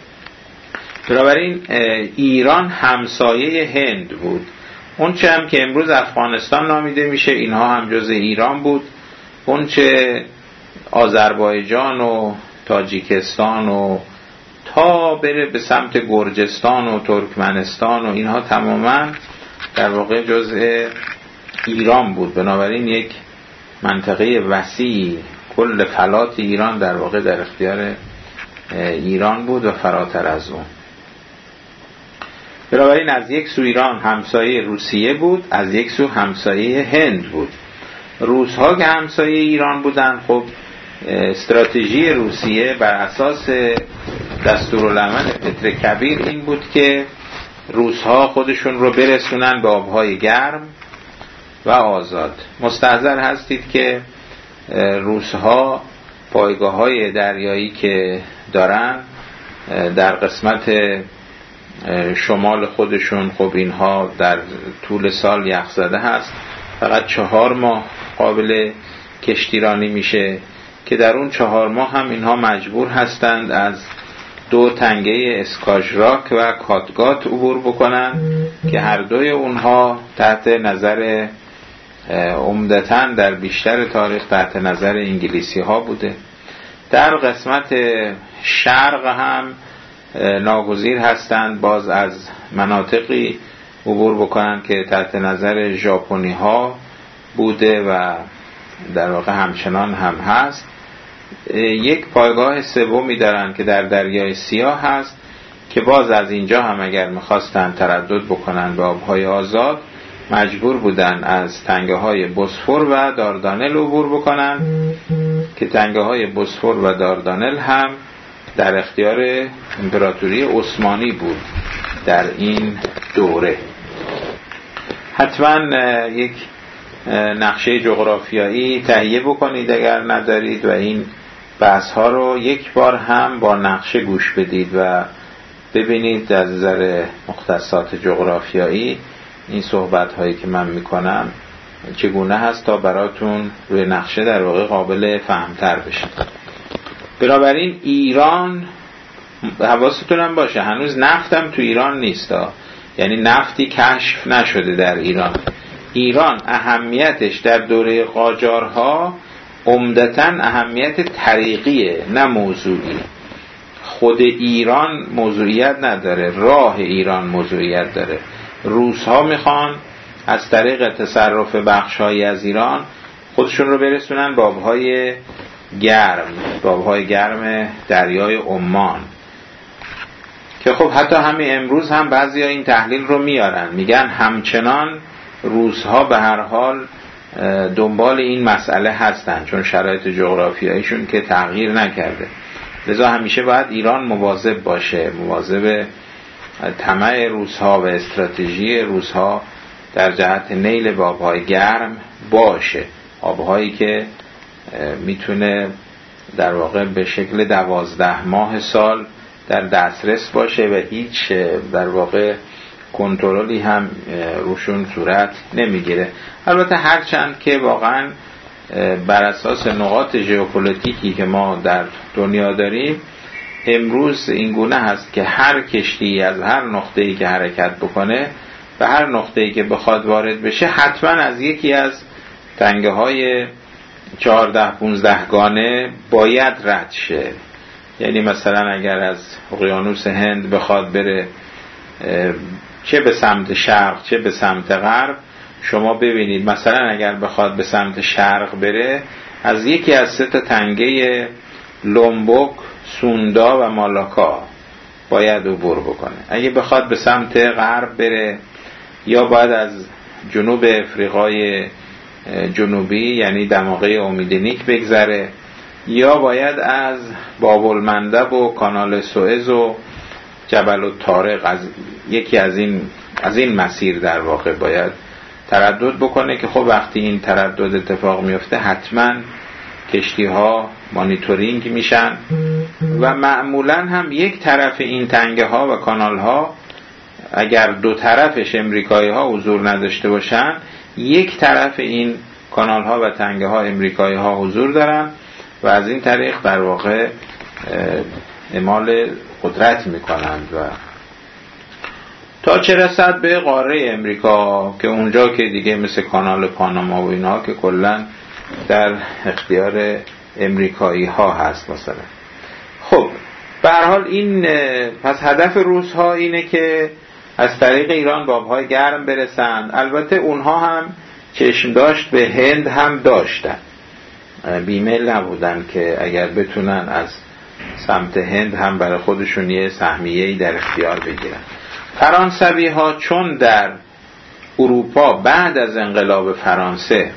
بنابراین ایران همسایه هند بود. اون چه هم که امروز افغانستان نامیده میشه اینها هم جزء ایران بود. اون چه آذربایجان و تاجیکستان و تا بره به سمت گرجستان و ترکمنستان و اینها تماما در واقع جزء ایران بود. بنابراین یک منطقه وسیع، کل فلات ایران در واقع در اختیار ایران بود و فراتر از اون. بنابراین از یک سو ایران همسایه روسیه بود، از یک سو همسایه هند بود. روس ها که همسایه ایران بودن، خب استراتژی روسیه بر اساس دستورالعمل پتر کبیر این بود که روس ها خودشون رو برسونن به آبهای گرم و آزاد. مستحضر هستید که روس ها پایگاه های دریایی که دارن در قسمت شمال خودشون، خب اینها در طول سال یخزده هست، فقط چهار ماه قابل کشتیرانی میشه که در اون چهار ماه هم اینها مجبور هستند از دو تنگه اسکاژراک و کاتگات عبور بکنن که هر دوی اونها تحت نظر عمدتاً در بیشتر تاریخ تحت نظر انگلیسی ها بوده. در قسمت شرق هم ناگزیر هستند باز از مناطقی عبور بکنن که تحت نظر ژاپنی ها بوده و در واقع همچنان هم هست. یک پایگاه سومی دارن که در دریای سیاه هست که باز از اینجا هم اگر میخواستن تردد بکنن به آبهای آزاد مجبور بودن از تنگه های بوسفور و داردانل عبور بکنن که تنگه های بوسفور و داردانل هم در اختیار امپراتوری عثمانی بود در این دوره. حتما یک نقشه جغرافیایی تهیه بکنید اگر ندارید و این بحث ها رو یک بار هم با نقشه گوش بدید و ببینید از نظر مختصات جغرافیایی این صحبت هایی که من میکنم چگونه هست تا براتون روی نقشه در واقع قابل فهمتر بشه. بنابراین ایران، حواستون هم باشه هنوز نفتم تو ایران نیست ها. یعنی نفتی کشف نشده در ایران. ایران اهمیتش در دوره قاجارها عمدتاً اهمیت طریقیه نه موضوعی. خود ایران موضوعیت نداره، راه ایران موضوعیت داره. روس ها میخوان از طریق تصرف بخشهایی از ایران خودشون رو برسونن به آبهای گرم، به آبهای گرم دریای عمان که خب حتی همین امروز هم بعضی ها این تحلیل رو میارن، میگن همچنان روس ها به هر حال دنبال این مسئله هستن چون شرایط جغرافیاییشون که تغییر نکرده. لذا همیشه باید ایران مواظب باشه، مواظب طمع روس ها و استراتژی روس ها در جهت نیل به آبهای گرم باشه، آبهایی که میتونه در واقع به شکل دوازده ماه سال در دسترس باشه و هیچ در واقع کنترلی هم روشون صورت نمیگیره. البته هرچند که واقعا بر اساس نقاط ژئوپلیتیکی که ما در دنیا داریم امروز این گونه هست که هر کشتی از هر نقطه‌ای که حرکت بکنه و هر نقطه‌ای که بخواد وارد بشه حتما از یکی از تنگه های چهارده پونزده گانه باید رد شه. یعنی مثلا اگر از اقیانوس هند بخواد بره چه به سمت شرق چه به سمت غرب، شما ببینید مثلا اگر بخواد به سمت شرق بره از یکی از سه تا تنگه لومبوک، سوندا و مالاکا باید عبور بکنه. اگه بخواد به سمت غرب بره یا باید از جنوب افریقای جنوبی یعنی دماغه امیدنیک بگذره یا باید از باب المندب و کانال سوئز و جبل الطارق از یکی از این از این مسیر در واقع باید تردد بکنه که خب وقتی این تردد اتفاق میفته حتما کشتی ها مانیتورینگ میشن و معمولا هم یک طرف این تنگه ها و کانال ها اگر دو طرفش امریکایی ها حضور نداشته باشن یک طرف این کانال ها و تنگه ها امریکایی ها حضور دارن و از این طریق در واقع اعمال قدرت میکنند و تا چه رسد به قاره امریکا که اونجا که دیگه مثل کانال پاناما و اینها که کلا در اختیار امریکایی ها هست مثلا. خب به هر حال این پس هدف روس ها اینه که از طریق ایران به آبهای گرم برسند. البته اونها هم چشم داشت به هند هم داشتن، بیمیل نبودن که اگر بتونن از سمت هند هم برای خودشون یه سهمیه‌ای در اختیار بگیرن. فرانسوی ها چون در اروپا بعد از انقلاب فرانسه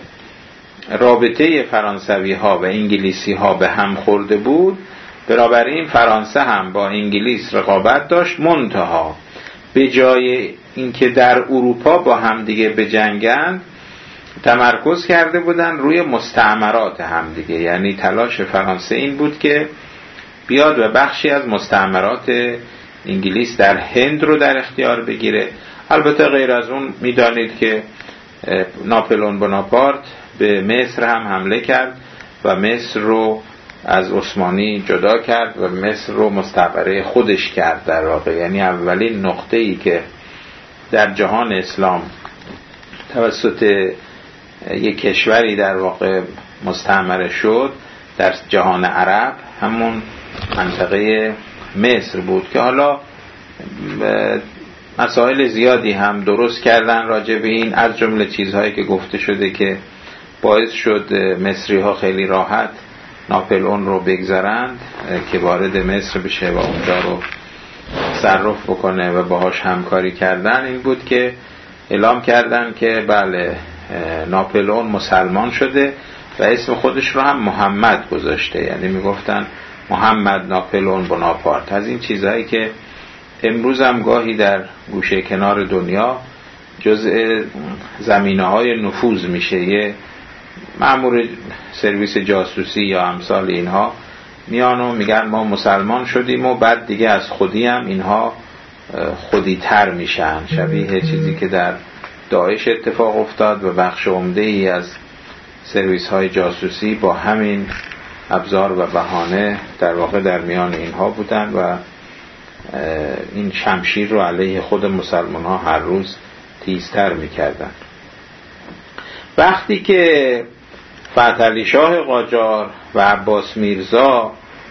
رابطه فرانسوی ها و انگلیسی ها به هم خورده بود، بنابراین فرانسه هم با انگلیس رقابت داشت، منتها به جای اینکه در اروپا با هم دیگه بجنگن تمرکز کرده بودن روی مستعمرات هم دیگه. یعنی تلاش فرانسه این بود که بیاد و بخشی از مستعمرات انگلیس در هند رو در اختیار بگیره. البته غیر از اون میدانید که ناپلئون بوناپارت به مصر هم حمله کرد و مصر رو از عثمانی جدا کرد و مصر رو مستعمره خودش کرد در واقع. یعنی اولین نقطه‌ای که در جهان اسلام توسط یک کشوری در واقع مستعمره شد در جهان عرب همون منطقه مصر بود که حالا مسائل زیادی هم درست کردن راجع به این، از جمله چیزهایی که گفته شده که باعث شد مصری ها خیلی راحت ناپلئون رو بگذارند که وارد مصر بشه و اونجا رو تصرف بکنه و باهاش همکاری کردن. این بود که اعلام کردن که بله ناپلئون مسلمان شده و اسم خودش رو هم محمد گذاشته، یعنی میگفتن محمد ناپلئون بوناپارت. از این چیزهایی که امروز هم گاهی در گوشه کنار دنیا جزء زمینه‌های نفوذ میشه. یه مأمور سرویس جاسوسی یا امثال اینها میان و میگن ما مسلمان شدیم و بعد دیگه از خودی هم اینها خودی تر میشن، شبیه چیزی که در داعش اتفاق افتاد و بخش عمده‌ای از سرویس های جاسوسی با همین ابزار و بهانه در واقع در میان اینها بودن و این شمشیر رو علیه خود مسلمان ها هر روز تیزتر میکردن. وقتی که فتحعلی شاه قاجار و عباس میرزا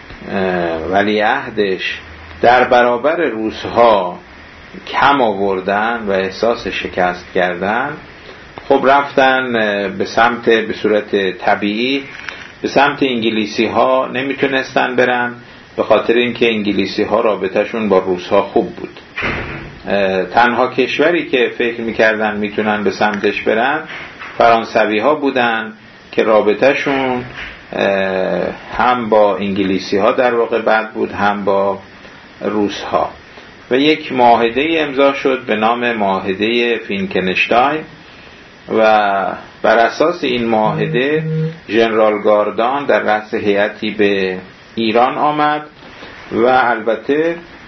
ولیعهدش در برابر روس‌ها کم آوردن و احساس شکست کردن، خب رفتن به سمت به صورت طبیعی به سمت انگلیسی ها نمیتونستن برن، به خاطر اینکه انگلیسی ها رابطهشون با روس ها خوب بود. تنها کشوری که فکر میکردن میتونن به سمتش برن فرانسوی ها بودن که رابطهشون هم با انگلیسی ها در واقع بد بود هم با روس ها و یک معاهده امضا شد به نام معاهده فینکنشتاین و بر اساس این معاهده ژنرال گاردان در رأس هیئتی به ایران آمد و البته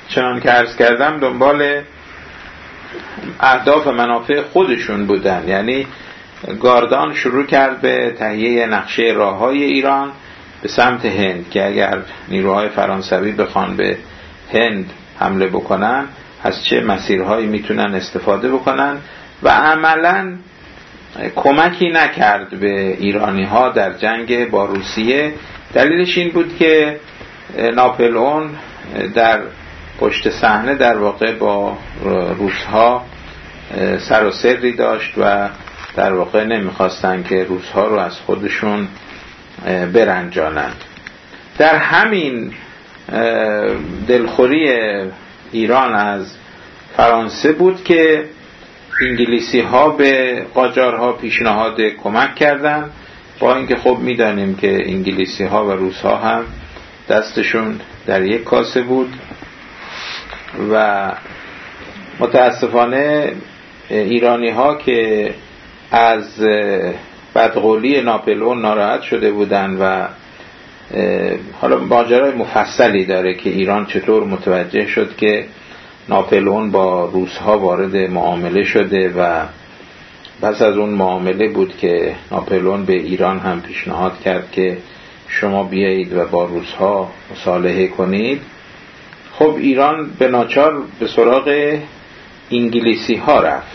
چنان که عرض کردم دنبال اهداف و منافع خودشون بودن. یعنی گاردان شروع کرد به تهیه نقشه راههای ایران به سمت هند که اگر نیروهای فرانسوی بخوان به هند حمله بکنن از چه مسیرهایی میتونن استفاده بکنن و عملاً کمکی نکرد به ایرانی ها در جنگ با روسیه. دلیلش این بود که ناپلئون در پشت صحنه در واقع با روس‌ها سر و سری داشت و در واقع نمیخواستن که روس‌ها رو از خودشون برنجانند. در همین دلخوری ایران از فرانسه بود که انگلیسی ها به قاجارها پیشنهاد کمک کردند، با اینکه خب میدانیم که انگلیسی ها و روس ها هم دستشون در یک کاسه بود و متاسفانه ایرانی ها که از بدقولی ناپلئون ناراحت شده بودند و حالا ماجرای مفصلی داره که ایران چطور متوجه شد که ناپلئون با روس‌ها وارد معامله شده و پس از اون معامله بود که ناپلئون به ایران هم پیشنهاد کرد که شما بیایید و با روس‌ها مصالحه کنید. خب ایران به ناچار به سراغ انگلیسی ها رفت،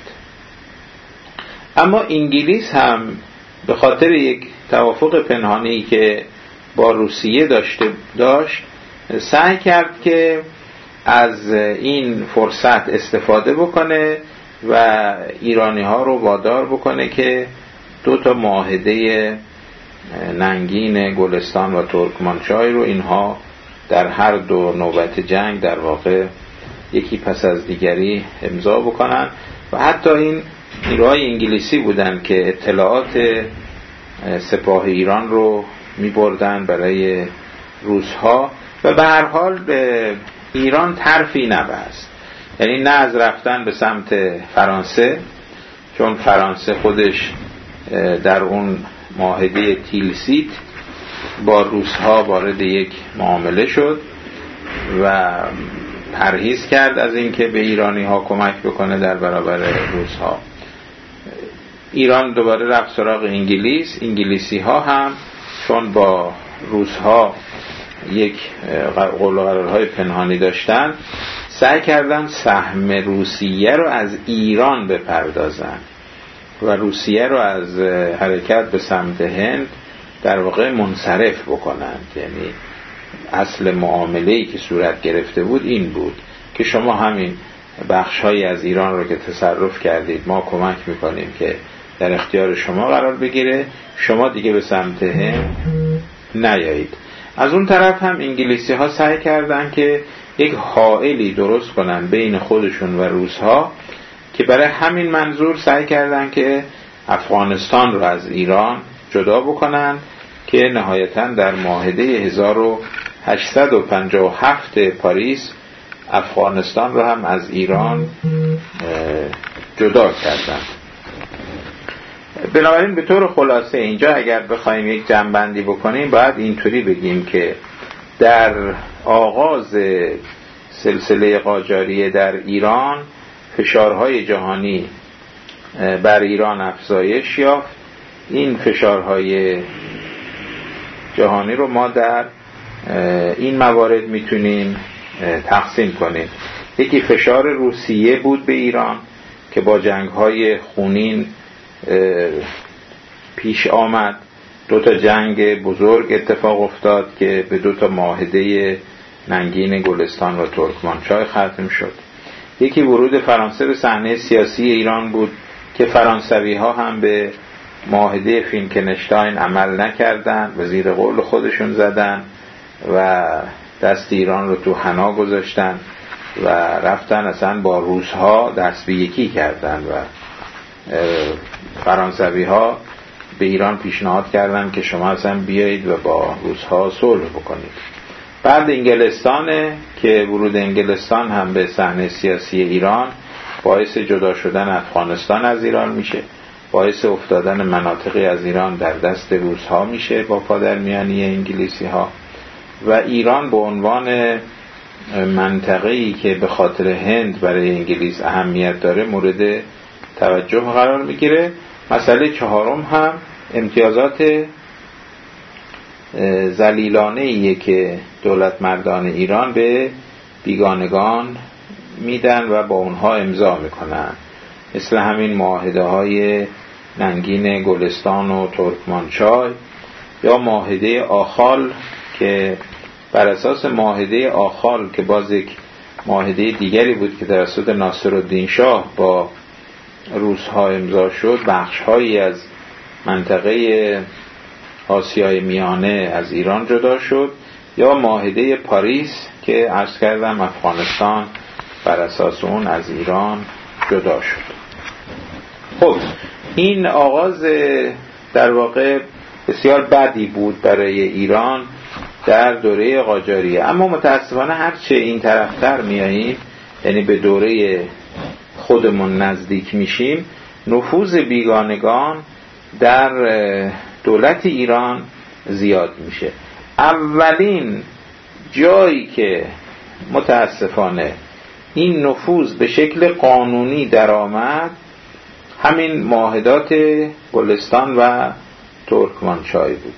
اما انگلیس هم به خاطر یک توافق پنهانی که با روسیه داشته داشت سعی کرد که از این فرصت استفاده بکنه و ایرانی ها رو وادار بکنه که دو تا معاهده ننگین گلستان و ترکمانچای رو اینها در هر دو نوبت جنگ در واقع یکی پس از دیگری امضا بکنن و حتی این نیروهای انگلیسی بودن که اطلاعات سپاه ایران رو می بردن برای روس‌ها و به هر حال به ایران طرفی نبست. یعنی نه از رفتن به سمت فرانسه، چون فرانسه خودش در اون معاهده تیلسیت با روس‌ها وارد یک معامله شد و پرهیز کرد از اینکه به ایرانی‌ها کمک بکنه در برابر روس‌ها. ایران دوباره رفت سراغ انگلیس. انگلیسی ها هم چون با روس ها یک قول و قرارهای پنهانی داشتن سعی کردن سهم روسیه رو از ایران بپردازن و روسیه رو از حرکت به سمت هند در واقع منصرف بکنند. یعنی اصل معامله‌ای که صورت گرفته بود این بود که شما همین بخش‌هایی از ایران رو که تصرف کردید ما کمک می‌کنیم که در اختیار شما قرار بگیره، شما دیگه به سمت هند نیایید. از اون طرف هم انگلیسی ها سعی کردن که یک حائلی درست کنن بین خودشون و روس ها که برای همین منظور سعی کردن که افغانستان رو از ایران جدا بکنن که نهایتاً در معاهده هزار و هشتصد و پنجاه و هفت پاریس افغانستان رو هم از ایران جدا کردن. بنابراین به طور خلاصه اینجا اگر بخوایم یک جمع‌بندی بکنیم باید اینطوری بگیم که در آغاز سلسله قاجاریه در ایران فشارهای جهانی بر ایران افزایش یافت. این فشارهای جهانی رو ما در این موارد میتونیم تقسیم کنیم. یکی فشار روسیه بود به ایران که با جنگ‌های خونین پیش آمد. دو تا جنگ بزرگ اتفاق افتاد که به دو تا معاهده ننگین گلستان و ترکمانچای ختم شد. یکی ورود فرانسه به صحنه سیاسی ایران بود که فرانسوی ها هم به معاهده فینکنشتاین عمل نکردن و زیر قول خودشون زدن و دست ایران رو تو حنا گذاشتن و رفتن اصلا با روس ها دست به یکی کردن و فرانسوی ها به ایران پیشنهاد کردن که شما اصلا بیایید و با روس ها صلح بکنید. بعد انگلستان که ورود انگلستان هم به صحنه سیاسی ایران باعث جدا شدن افغانستان از ایران میشه، باعث افتادن مناطقی از ایران در دست روس ها میشه با پادرمیانی انگلیسی ها و ایران به عنوان منطقه‌ای که به خاطر هند برای انگلیس اهمیت داره مورد توجه قرار میگیره. مسئله چهارم هم امتیازات ذلیلانه‌ایه که دولت مردان ایران به بیگانگان میدن و با اونها امضا میکنن، مثل همین معاهده های ننگین گلستان و ترکمانچای یا معاهده آخال که بر اساس معاهده آخال که باز یک معاهده دیگری بود که توسط ناصرالدین شاه با روس‌ها امضا شد، بخش‌هایی از منطقه آسیای میانه از ایران جدا شد، یا معاهده پاریس که عرض کردم افغانستان بر اساس اون از ایران جدا شد. خب این آغاز در واقع بسیار بدی بود برای ایران در دوره قاجاریه. اما متاسفانه هرچه این طرفتر میاییم، یعنی به دوره خودمون نزدیک میشیم، نفوذ بیگانگان در دولت ایران زیاد میشه. اولین جایی که متاسفانه این نفوذ به شکل قانونی درآمد همین معاهدات گلستان و ترکمانچای بود.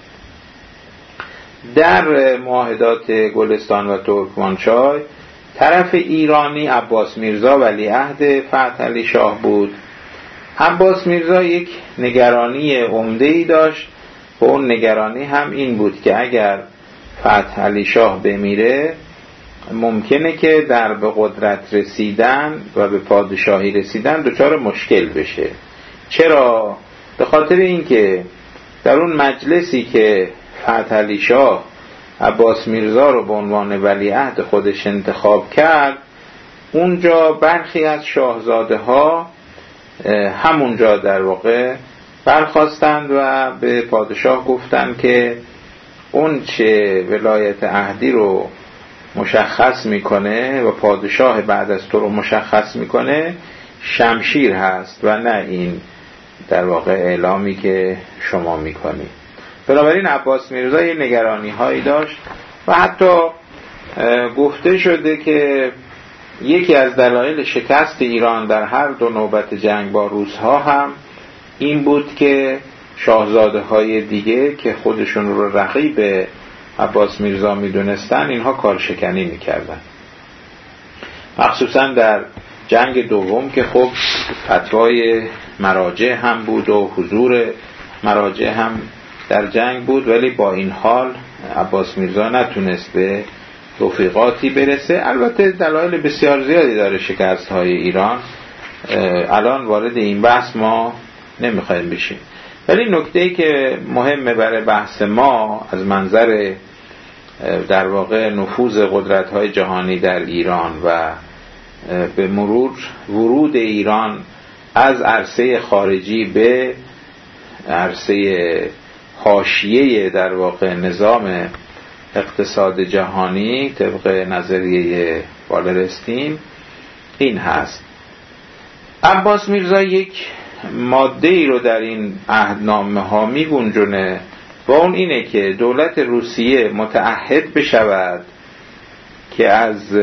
در معاهدات گلستان و ترکمانچای طرف ایرانی عباس میرزا ولیعهد فتح علی شاه بود. عباس میرزا یک نگرانی عمده‌ای داشت و اون نگرانی هم این بود که اگر فتح علی شاه بمیره ممکنه که در به قدرت رسیدن و به پادشاهی رسیدن دچار مشکل بشه. چرا؟ به خاطر اینکه در اون مجلسی که فتح علی شاه عباس میرزا رو به عنوان ولیعهد خودش انتخاب کرد، اونجا برخی از شاهزاده ها همونجا در واقع برخاستند و به پادشاه گفتند که اون چه ولایت عهدی رو مشخص میکنه و پادشاه بعد از تو رو مشخص میکنه شمشیر هست و نه این در واقع اعلامی که شما میکنی. بنابراین عباس میرزا یه نگرانی هایی داشت و حتی گفته شده که یکی از دلایل شکست ایران در هر دو نوبت جنگ با روس‌ها هم این بود که شاهزاده های دیگه که خودشون رو رقیب عباس میرزا میدونستن اینها کارشکنی میکردن، مخصوصا در جنگ دوم که خب فتوای مراجع هم بود و حضور مراجع هم در جنگ بود، ولی با این حال عباس میرزا نتونست به توفیقاتی برسه. البته دلایل بسیار زیادی داره شکست های ایران، الان وارد این بحث ما نمیخوایم بشیم، ولی نکته‌ای که مهمه برای بحث ما از منظر در واقع نفوذ قدرت‌های جهانی در ایران و به مرور ورود ایران از عرصه خارجی به عرصه حاشیه در واقع نظام اقتصاد جهانی طبق نظریه والرستین این هست. عباس میرزا یک ماده ای رو در این عهدنامه ها می گنجونه و اون اینه که دولت روسیه متعهد بشود که از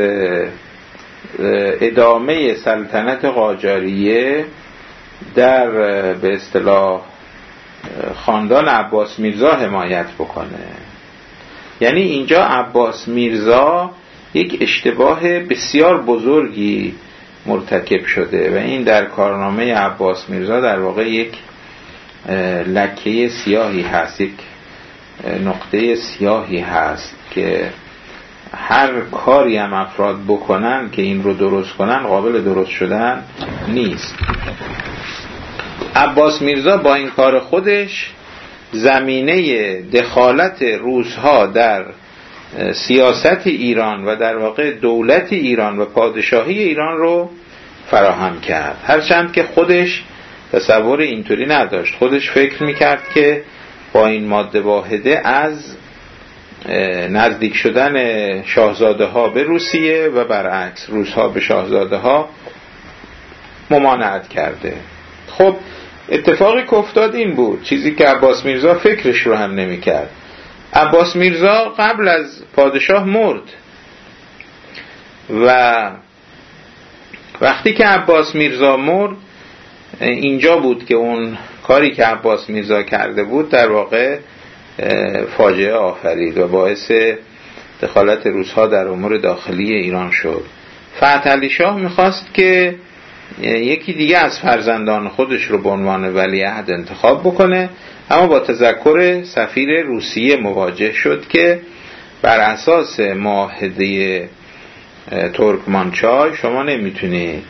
ادامه سلطنت قاجاریه در به اصطلاح خاندان عباس میرزا حمایت بکنه. یعنی اینجا عباس میرزا یک اشتباه بسیار بزرگی مرتکب شده و این در کارنامه عباس میرزا در واقع یک لکه سیاهی هست، یک نقطه سیاهی هست که هر کاری هم افراد بکنن که این رو درست کنن قابل درست شدن نیست. عباس میرزا با این کار خودش زمینه دخالت روس‌ها در سیاست ایران و در واقع دولت ایران و پادشاهی ایران رو فراهم کرد، هرچند که خودش تصور اینطوری نداشت. خودش فکر میکرد که با این ماده واحده از نزدیک شدن شاهزاده ها به روسیه و برعکس روس ها به شاهزاده ها ممانعت کرده. خب اتفاقی که افتاد این بود، چیزی که عباس میرزا فکرش رو هم نمی کرد. عباس میرزا قبل از پادشاه مرد و وقتی که عباس میرزا مرد، اینجا بود که اون کاری که عباس میرزا کرده بود در واقع فاجعه آفرید و باعث دخالت روس‌ها در امور داخلی ایران شد. فتح علی شاه میخواست که یکی دیگه از فرزندان خودش رو به عنوان ولیعهد انتخاب بکنه، اما با تذکر سفیر روسیه مواجه شد که بر اساس معاهده ترکمانچای شما نمیتونی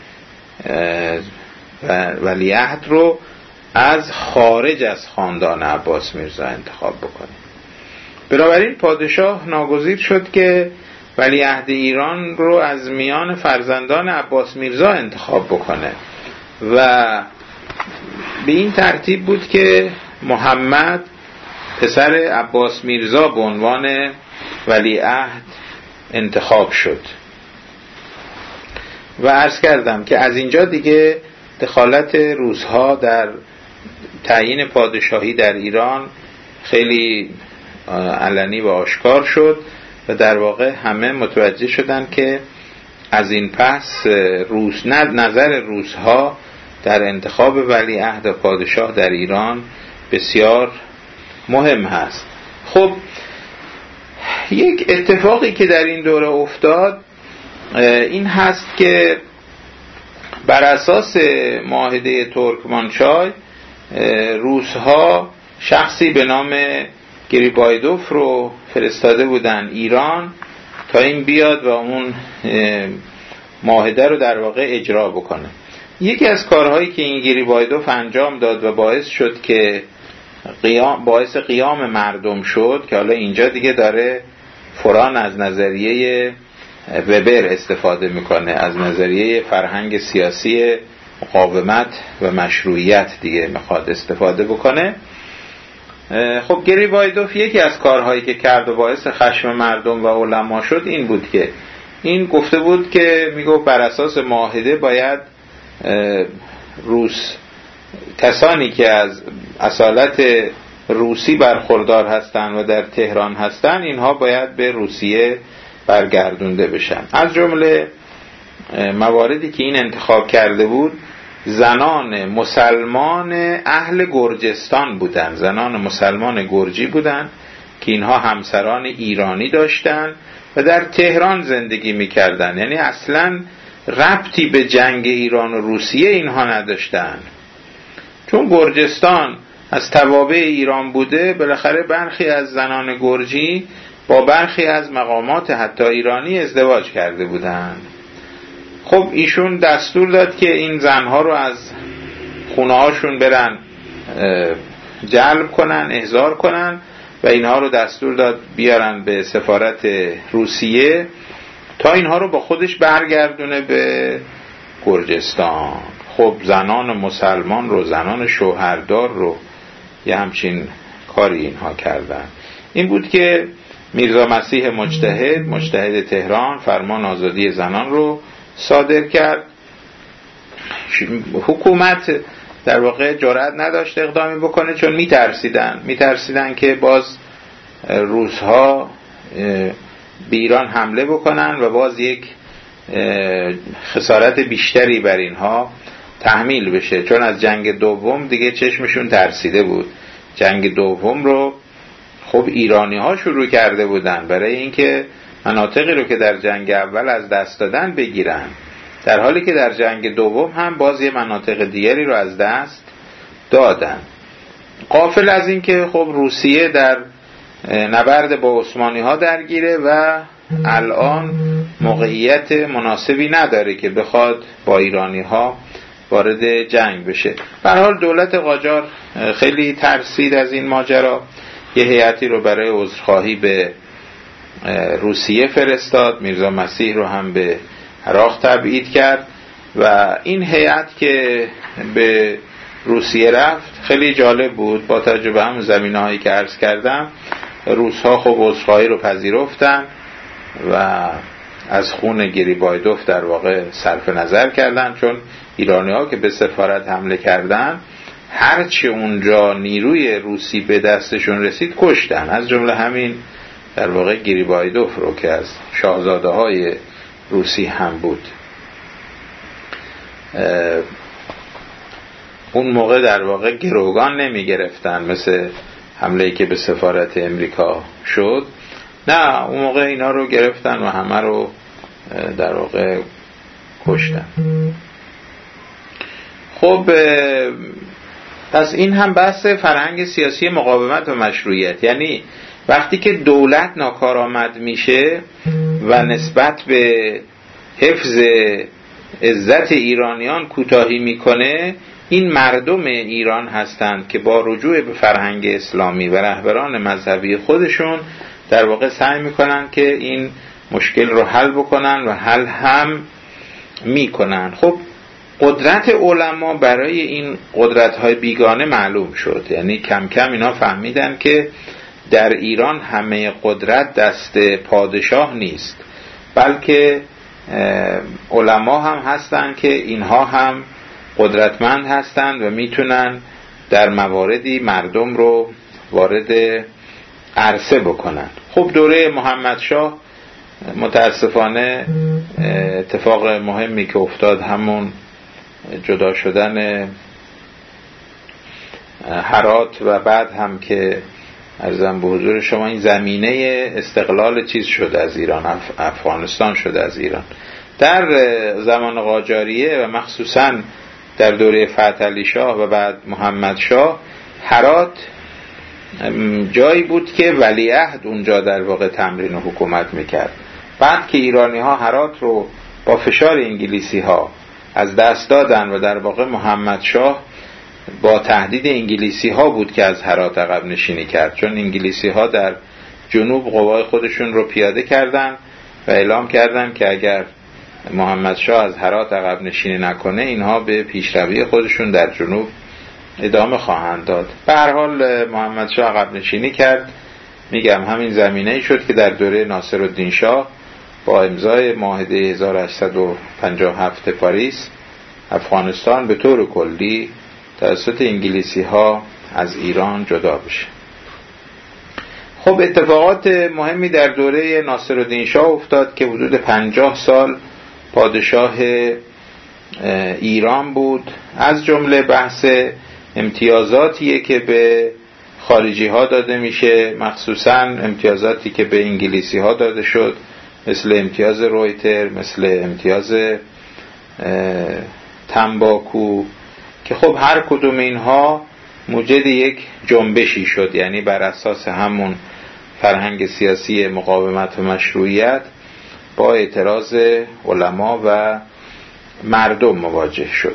ولیعهد رو از خارج از خاندان عباس میرزا انتخاب بکنه. بنابراین پادشاه ناگزیر شد که ولیعهد ایران رو از میان فرزندان عباس میرزا انتخاب بکنه و به این ترتیب بود که محمد پسر عباس میرزا به عنوان ولیعهد انتخاب شد. و عرض کردم که از اینجا دیگه دخالت روس‌ها در تعیین پادشاهی در ایران خیلی علنی و آشکار شد و در واقع همه متوجه شدن که از این پس روس نظر روس‌ها در انتخاب ولیعهد و پادشاه در ایران بسیار مهم هست. خب یک اتفاقی که در این دوره افتاد این هست که بر اساس معاهده ترکمانچای روس‌ها شخصی به نام گریبایدوف رو فرستاده بودن ایران تا این بیاد و اون معاهده رو در واقع اجرا بکنه. یکی از کارهایی که این گریبایدوف انجام داد و باعث شد که قیام باعث قیام مردم شد، که حالا اینجا دیگه داره فران از نظریه وبر استفاده میکنه، از نظریه فرهنگ سیاسی مقاومت و مشروعیت دیگه میخواد استفاده بکنه. خب گریبایدوف یکی از کارهایی که کرد و باعث خشم مردم و علما شد این بود که این گفته بود که میگفت بر اساس معاهده باید روس کسانی که از اصالت روسی برخوردار هستند و در تهران هستند اینها باید به روسیه برگردونده بشن. از جمله مواردی که این انتخاب کرده بود زنان مسلمان اهل گرجستان بودن، زنان مسلمان گرجی بودن که اینها همسران ایرانی داشتن و در تهران زندگی میکردن، یعنی اصلا ربطی به جنگ ایران و روسیه اینها نداشتن. چون گرجستان از توابع ایران بوده، بالاخره برخی از زنان گرجی با برخی از مقامات حتی ایرانی ازدواج کرده بودند. خب ایشون دستور داد که این زنها رو از خونه هاشون برن جلب کنن، احضار کنن و اینها رو دستور داد بیارن به سفارت روسیه تا اینها رو با خودش برگردونه به گرجستان. خب زنان مسلمان رو، زنان شوهردار رو یه همچین کاری اینها کردن. این بود که میرزا مسیح مجتهد مجتهد تهران فرمان آزادی زنان رو صادر کرد. حکومت در واقع جرأت نداشت اقدامی بکنه چون میترسیدن میترسیدن که باز روس‌ها به ایران حمله بکنن و باز یک خسارت بیشتری بر اینها تحمیل بشه، چون از جنگ دوم دیگه چشمشون ترسیده بود. جنگ دوم رو خب ایرانی ها شروع کرده بودن برای اینکه مناطقی رو که در جنگ اول از دست دادن بگیرن، در حالی که در جنگ دوم هم باز یه مناطق دیگری رو از دست دادن. غافل از این که خب روسیه در نبرد با عثمانی ها درگیره و الان موقعیت مناسبی نداره که بخواد با ایرانی ها وارد جنگ بشه. به هر حال دولت قاجار خیلی ترسید از این ماجرا، یه هیئتی رو برای عذرخواهی به روسیه فرستاد، میرزا مسیح رو هم به عراق تبعید کرد و این هیئت که به روسیه رفت خیلی جالب بود. با توجه به همون زمینه‌هایی که عرض کردم روس‌ها خب عذرخواهی رو پذیرفتن و از خون گریبایدوف در واقع صرف نظر کردن، چون ایرانی‌ها که به سفارت حمله کردن هرچی اونجا نیروی روسی به دستشون رسید کشتن، از جمله همین در واقع گریبایدوف رو که از شاهزاده‌های روسی هم بود. اون موقع در واقع گروگان نمی گرفتن مثل حمله‌ای که به سفارت امریکا شد، نه اون موقع اینا رو گرفتن و همه رو در واقع کشتن. خب پس این هم بحث فرهنگ سیاسی مقاومت و مشروعیت، یعنی وقتی که دولت ناکارآمد میشه و نسبت به حفظ عزت ایرانیان کوتاهی میکنه، این مردم ایران هستند که با رجوع به فرهنگ اسلامی و رهبران مذهبی خودشون در واقع سعی میکنن که این مشکل رو حل بکنن و حل هم میکنن. خب قدرت علما برای این قدرت‌های بیگانه معلوم شد، یعنی کم کم اینا فهمیدن که در ایران همه قدرت دست پادشاه نیست، بلکه علما هم هستن که اینها هم قدرتمند هستند و میتونن در مواردی مردم رو وارد عرصه بکنن. خب دوره محمد شاه متاسفانه اتفاق مهمی که افتاد همون جدا شدن هرات و بعد هم که عرضم به حضور شما این زمینه استقلال چیز شد از ایران، اف... افغانستان شد از ایران. در زمان قاجاریه و مخصوصا در دوره فتحعلی شاه و بعد محمد شاه، هرات جایی بود که ولیعهد اونجا در واقع تمرین حکومت میکرد. بعد که ایرانی ها هرات رو با فشار انگلیسی ها از دست دادن و در واقع محمد شاه با تهدید انگلیسی ها بود که از هرات عقب نشینی کرد، چون انگلیسی ها در جنوب قوای خودشون رو پیاده کردن و اعلام کردن که اگر محمد شاه از هرات عقب نشینی نکنه اینها به پیشروی خودشون در جنوب ادامه خواهند داد. به هر حال محمد شاه عقب نشینی کرد. میگم همین زمینه‌ای شد که در دوره ناصرالدین شاه با امضای معاهده هزار و هشتصد و پنجاه و هفت پاریس، افغانستان به طور کلی توسط انگلیسی ها از ایران جدا بشه. خب اتفاقات مهمی در دوره ناصرالدین شاه افتاد که حدود پنجاه سال پادشاه ایران بود. از جمله بحث امتیازاتیه که به خارجی ها داده میشه، مخصوصا امتیازاتی که به انگلیسی ها داده شد، مثل امتیاز رویتر، مثل امتیاز تنباکو، که خب هر کدوم اینها موجد یک جنبشی شد، یعنی بر اساس همون فرهنگ سیاسی مقاومت و مشروعیت با اعتراض علما و مردم مواجه شد.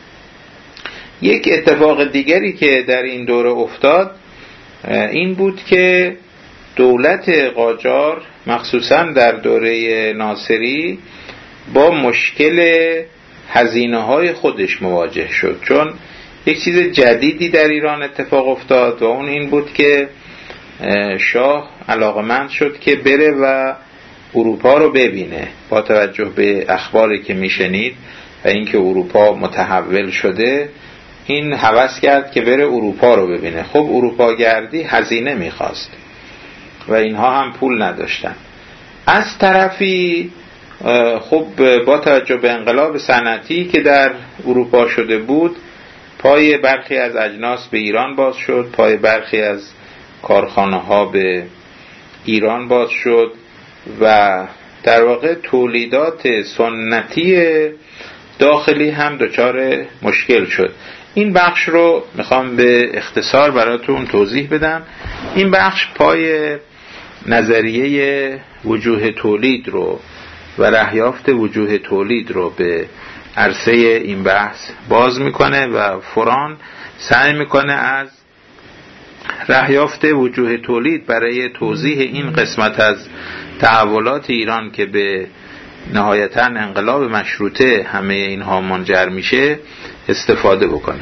یک اتفاق دیگری که در این دوره افتاد این بود که دولت قاجار مخصوصا در دوره ناصری با مشکل هزینه های خودش مواجه شد، چون یک چیز جدیدی در ایران اتفاق افتاد و اون این بود که شاه علاقمند شد که بره و اروپا رو ببینه. با توجه به اخباری که میشنید و اینکه اروپا متحول شده، این هوس کرد که بره اروپا رو ببینه. خب اروپا گردی هزینه میخواست و اینها هم پول نداشتن. از طرفی خب با توجه به انقلاب صنعتی که در اروپا شده بود، پای برخی از اجناس به ایران باز شد، پای برخی از کارخانه ها به ایران باز شد و در واقع تولیدات سنتی داخلی هم دچار مشکل شد. این بخش رو میخوام به اختصار براتون توضیح بدم. این بخش پای نظریه وجوه تولید رو و رهیافت وجوه تولید رو به عرصه این بحث باز میکنه و فوران سعی میکنه از رهیافت وجوه تولید برای توضیح این قسمت از تحولات ایران که به نهایتاً انقلاب مشروطه همه اینها منجر میشه استفاده بکنه.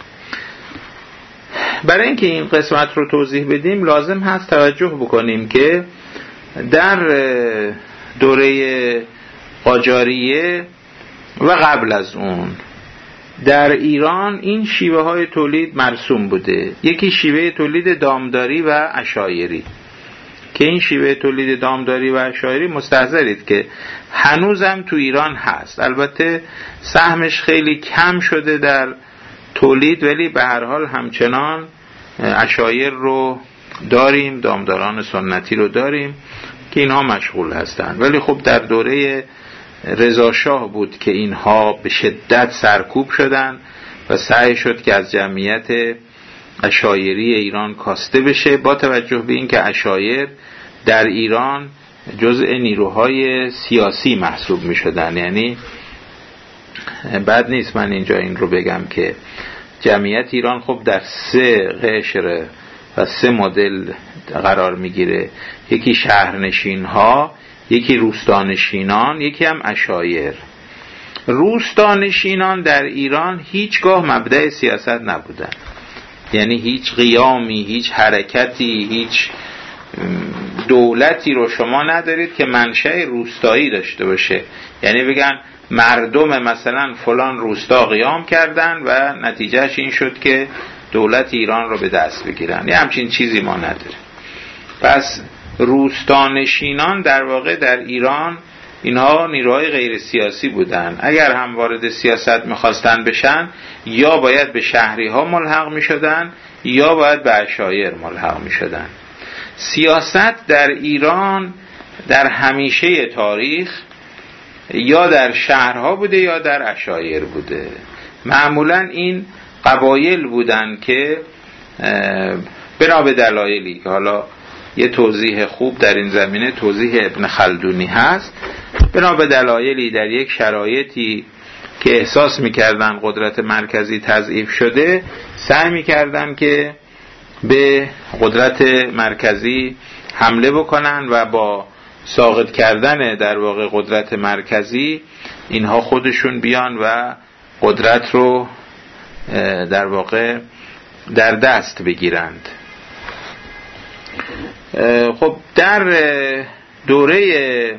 برای اینکه این قسمت رو توضیح بدیم لازم هست توجه بکنیم که در دوره قاجاریه و قبل از اون در ایران این شیوه های تولید مرسوم بوده. یکی شیوه تولید دامداری و عشایری. که این شیوه تولید دامداری و عشایری مستحضرید که هنوزم تو ایران هست. البته سهمش خیلی کم شده در تولید، ولی به هر حال همچنان عشایر رو داریم، دامداران سنتی رو داریم که اینها مشغول هستند. ولی خب در دوره رضا شاه بود که اینها به شدت سرکوب شدند و سعی شد که از جمعیت عشایری ایران کاسته بشه، با توجه به این که عشایر در ایران جزء نیروهای سیاسی محسوب می شدن. یعنی بد نیست من اینجا این رو بگم که جمعیت ایران خب در سه قشر و سه مدل قرار می گیره، یکی شهرنشین ها، یکی روستانشینان، یکی هم عشایر. روستانشینان در ایران هیچگاه مبدأ سیاست نبودن، یعنی هیچ قیامی، هیچ حرکتی، هیچ دولتی رو شما ندارید که منشأ روستایی داشته باشه، یعنی بگن مردم مثلا فلان روستا قیام کردن و نتیجهش این شد که دولت ایران رو به دست بگیرن، یه همچین چیزی ما نداریم. پس روستانشینان در واقع در ایران اینها نیروهای غیر سیاسی بودن. اگر هم وارد سیاست میخواستن بشن یا باید به شهری ها ملحق میشدن یا باید به عشایر ملحق میشدن. سیاست در ایران در همیشه تاریخ یا در شهرها بوده یا در عشایر بوده. معمولا این قبایل بودن که بنا به دلایلی که حالا یه توضیح خوب در این زمینه توضیح ابن خلدونی هست، بنا به دلایلی در یک شرایطی که احساس میکردن قدرت مرکزی تضعیف شده، سعی میکردن که به قدرت مرکزی حمله بکنن و با ساقط کردن در واقع قدرت مرکزی اینها خودشون بیان و قدرت رو در واقع در دست بگیرند. خب در دوره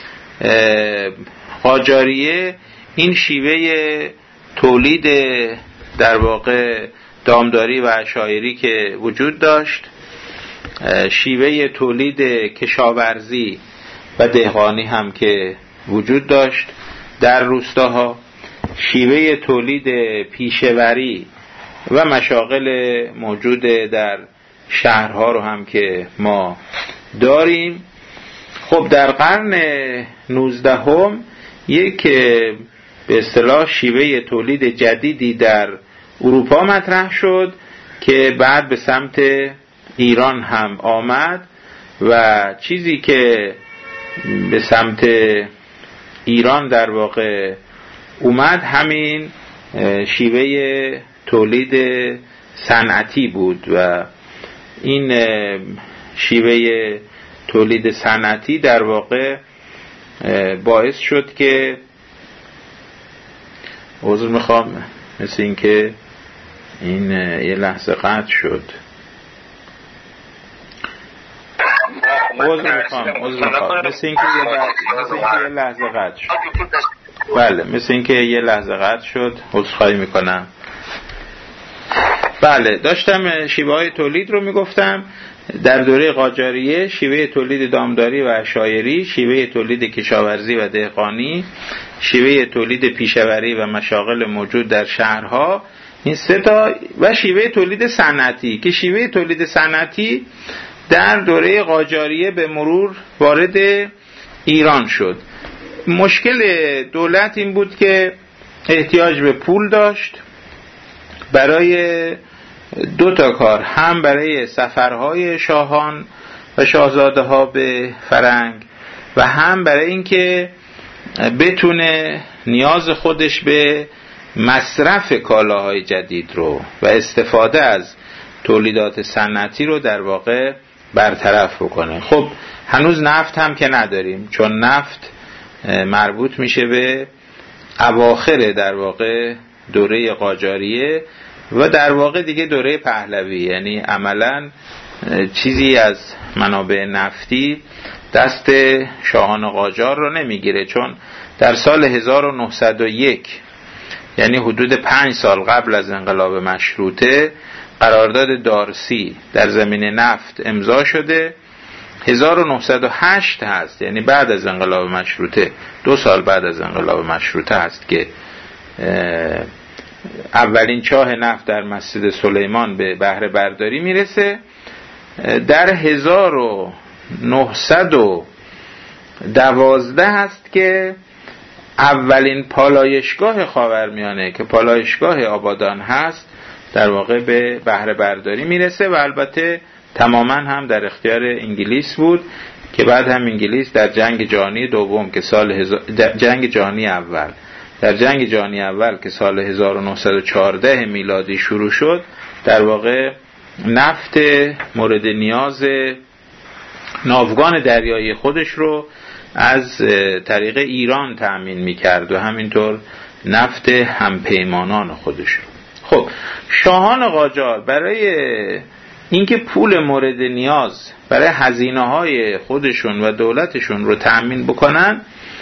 قاجاریه این شیوه تولید در واقع دامداری و عشایری که وجود داشت، شیوه تولید کشاورزی و دهقانی هم که وجود داشت در روستاها، شیوه تولید پیشه‌وری و مشاغل موجود در شهرها رو هم که ما داریم. خب در قرن نوزدهم یک به اصطلاح شیوه تولید جدیدی در اروپا مطرح شد که بعد به سمت ایران هم آمد و چیزی که به سمت ایران در واقع اومد همین شیوه تولید صنعتی بود و این شیوه تولید صنعتی در واقع باعث شد که عذر میخوام مثل این که این یه لحظه قطع شد عذر میخوام عذر میخوام مثل این که یه لحظه قطع شد بله مثل این که یه لحظه قطع شد عذرخواهی میکنم. بله داشتم شیوه های تولید رو میگفتم. در دوره قاجاریه شیوه تولید دامداری و عشایری، شیوه تولید کشاورزی و دهقانی، شیوه تولید پیشه‌وری و مشاغل موجود در شهرها، این سه تا، و شیوه تولید صنعتی که شیوه تولید صنعتی در دوره قاجاریه به مرور وارد ایران شد. مشکل دولت این بود که احتیاج به پول داشت برای دو تا کار، هم برای سفرهای شاهان و شاهزاده ها به فرنگ و هم برای اینکه بتونه نیاز خودش به مصرف کالاهای جدید رو و استفاده از تولیدات صنعتی رو در واقع برطرف بکنه. خب هنوز نفت هم که نداریم، چون نفت مربوط میشه به اواخر در واقع دوره قاجاریه و در واقع دیگه دوره پهلوی، یعنی عملاً چیزی از منابع نفتی دست شاهان قاجار رو نمیگیره، چون در سال هزار و نهصد و یک یعنی حدود پنج سال قبل از انقلاب مشروطه قرارداد دارسی در زمینه نفت امضا شده هزار و نهصد و هشت هست، یعنی بعد از انقلاب مشروطه، دو سال بعد از انقلاب مشروطه هست که اولین چاه نفت در مسجد سلیمان به بهره برداری میرسه. در هزار و نهصد و دوازده هست که اولین پالایشگاه خاورمیانه که پالایشگاه آبادان هست در واقع به بهره برداری میرسه و البته تماما هم در اختیار انگلیس بود که بعد هم انگلیس در جنگ جهانی دوم که سال هزار... جنگ جهانی اول در جنگ جهانی اول که سال هزار و نهصد و چهارده میلادی شروع شد در واقع نفت مورد نیاز ناوگان دریایی خودش رو از طریق ایران تأمین میکرد و همینطور نفت همپیمانان خودش رو. خب شاهان قاجار برای اینکه پول مورد نیاز برای هزینه‌های خودشون و دولتشون رو تأمین بکنن،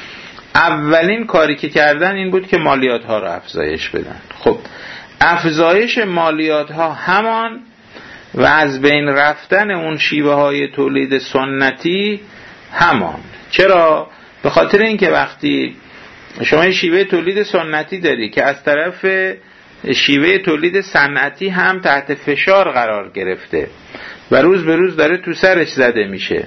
اولین کاری که کردن این بود که مالیات ها رو افزایش بدن. خب افزایش مالیات ها همان و از بین رفتن اون شیوه های تولید سنتی همان. چرا؟ به خاطر اینکه وقتی شما شیوه تولید سنتی داری که از طرف شیوه تولید صنعتی هم تحت فشار قرار گرفته و روز به روز داره تو سرش زده میشه،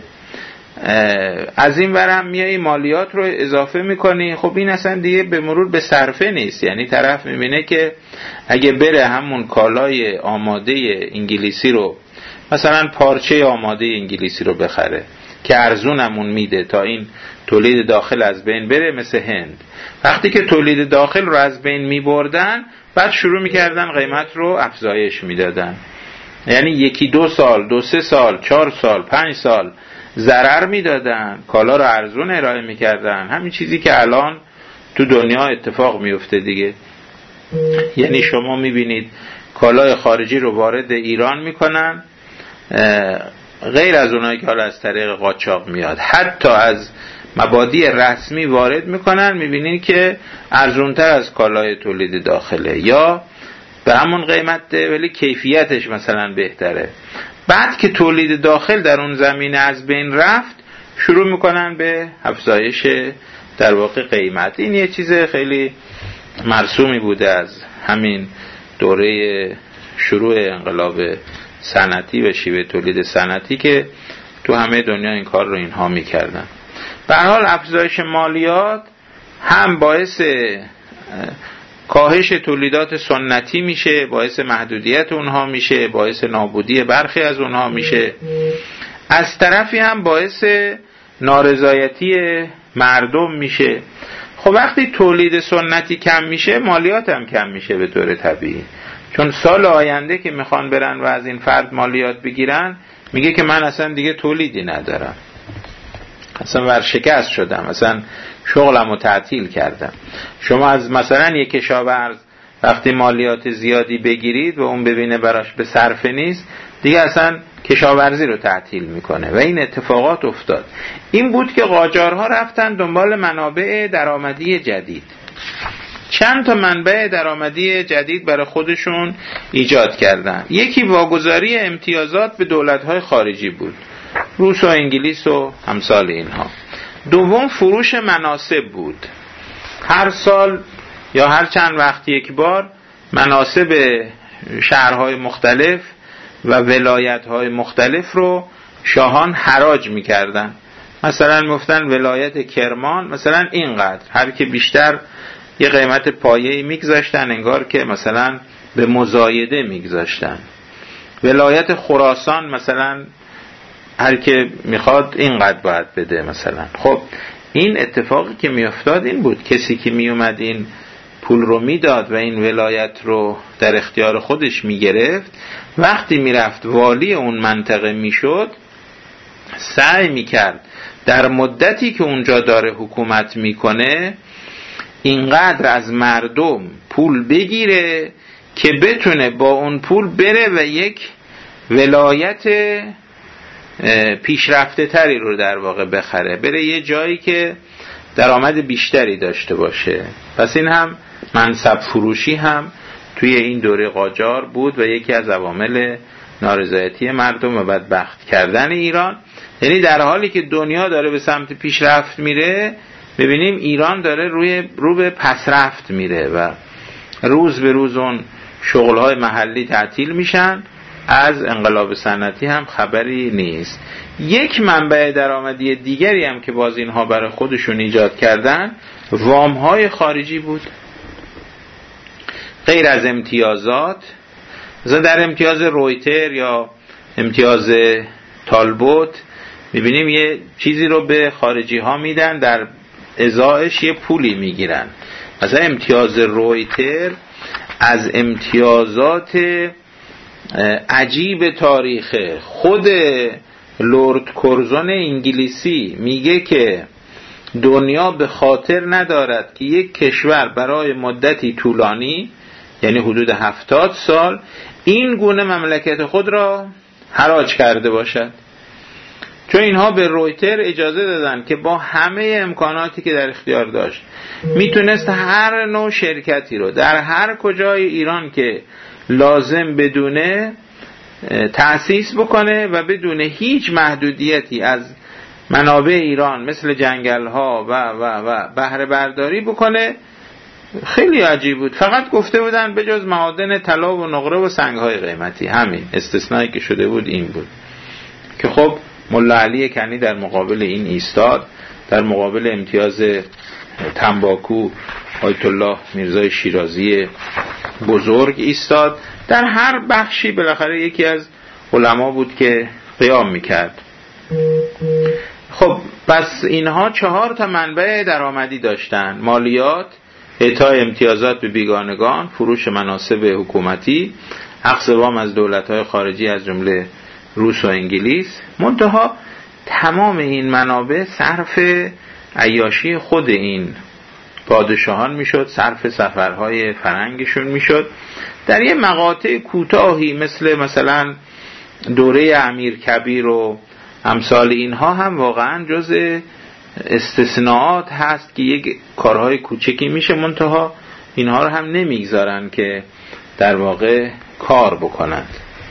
از این ور هم میای مالیات رو اضافه میکنی، خب این اصلا دیگه به مرور به صرفه نیست. یعنی طرف میبینه که اگه بره همون کالای آماده انگلیسی رو، مثلا پارچه آماده انگلیسی رو بخره که ارزونمون میده تا این تولید داخل از بین بره، مثل هند وقتی که تولید داخل رو از بین میبردن بعد شروع میکردن قیمت رو افزایش میدادن. یعنی یکی دو سال، دو سه سال، چهار سال، پنج سال ضرر میدادن، کالا رو ارزون ارائه میکردن. همین چیزی که الان تو دنیا اتفاق میفته دیگه. یعنی شما میبینید کالای خارجی رو وارد ایران میکنن، غیر از اونایی که حالا از طریق قاچاق میاد، حتی از مبادی رسمی وارد میکنن، میبینید که ارزونتر از کالای تولید داخله یا به همون قیمت ولی کیفیتش مثلا بهتره. بعد که تولید داخل در اون زمینه از بین رفت، شروع میکنن به افزایش در واقع قیمت. این یه چیز خیلی مرسومی بوده از همین دوره شروع انقلاب صنعتی و شیوه تولید صنعتی که تو همه دنیا این کار رو اینها میکردن. به هر حال افزایش مالیات هم باعث کاهش تولیدات سنتی میشه، باعث محدودیت اونها میشه، باعث نابودی برخی از اونها میشه، از طرفی هم باعث نارضایتی مردم میشه. خب وقتی تولید سنتی کم میشه، مالیات هم کم میشه به طور طبیعی، چون سال آینده که میخوان برن و از این فرد مالیات بگیرن، میگه که من اصلا دیگه تولیدی ندارم، اصلا ورشکست شدم، اصلا شغلم رو تعطیل کردم. شما از مثلا یک کشاورز وقتی مالیات زیادی بگیرید و اون ببینه براش به صرفه نیست، دیگه اصلا کشاورزی رو تعطیل میکنه و این اتفاقات افتاد. این بود که قاجارها رفتن دنبال منابع درآمدی جدید. چند تا منبع درآمدی جدید برای خودشون ایجاد کردن. یکی واگذاری امتیازات به دولت‌های خارجی بود، روس و انگلیس و همسال اینها. دوم فروش مناصب بود. هر سال یا هر چند وقت یک بار مناصب شهرهای مختلف و ولایت‌های مختلف رو شاهان حراج می‌کردن. مثلا گفتن ولایت کرمان مثلا اینقدر، هر که بیشتر یه قیمت پایه‌ای میگذاشتن، انگار که مثلا به مزایده میگذاشتن. ولایت خراسان مثلا هر که میخواد اینقدر باید بده مثلا. خب این اتفاقی که میافتاد این بود، کسی که میومد این پول رو میداد و این ولایت رو در اختیار خودش میگرفت، وقتی میرفت والی اون منطقه میشد، سعی میکرد در مدتی که اونجا داره حکومت میکنه اینقدر از مردم پول بگیره که بتونه با اون پول بره و یک ولایت پیشرفته تری رو در واقع بخره، بره یه جایی که درآمد بیشتری داشته باشه. پس این هم منصب فروشی هم توی این دوره قاجار بود و یکی از عوامل نارضایتی مردم و بدبخت کردن ایران. یعنی در حالی که دنیا داره به سمت پیشرفت میره، ببینیم ایران داره روی رو به پسرفت میره و روز به روز اون شغل‌های محلی تعطیل میشن، از انقلاب صنعتی هم خبری نیست. یک منبع درآمدی دیگری هم که باز اینها برای خودشون ایجاد کردن، وام‌های خارجی بود. غیر از امتیازات، مثلا در امتیاز رویتر یا امتیاز تالبوت میبینیم یه چیزی رو به خارجی ها میدن، در ازایش یه پولی میگیرن. مثلا امتیاز رویتر از امتیازات عجیب تاریخ خود لورد کورزون انگلیسی میگه که دنیا به خاطر ندارد که یک کشور برای مدتی طولانی، یعنی حدود هفتاد سال، این گونه مملکت خود را حراج کرده باشد. چون اینها به رویتر اجازه دادن که با همه امکاناتی که در اختیار داشت میتونست هر نوع شرکتی رو در هر کجای ایران که لازم بدونه تأسیس بکنه و بدون هیچ محدودیتی از منابع ایران مثل جنگل ها و و و بهره برداری بکنه. خیلی عجیب بود. فقط گفته بودن به جز معادن طلا و نقره و سنگ های قیمتی، همین استثنایی که شده بود این بود که خب ملا علی کنی در مقابل این ایستاد، در مقابل امتیاز تنباکو آیت الله میرزای شیرازی بزرگ ایستاد. در هر بخشی بالاخره یکی از علما بود که قیام میکرد. خب بس اینها چهار تا منبع درآمدی داشتن: مالیات، اعطای امتیازات به بیگانگان، فروش مناصب حکومتی، اخذ وام از دولت‌های خارجی از جمله روس و انگلیس. منتها تمام این منابع صرف عیاشی خود این پادشاهان میشد، صرف سفرهای فرنگشون میشد. در یه مقاطع کوتاهی مثل مثلا دوره امیر کبیر و امثال اینها هم واقعا جز استثناءات هست که یک کارهای کوچکی میشه، منتها اینها رو هم نمیگذارن که در واقع کار بکنند.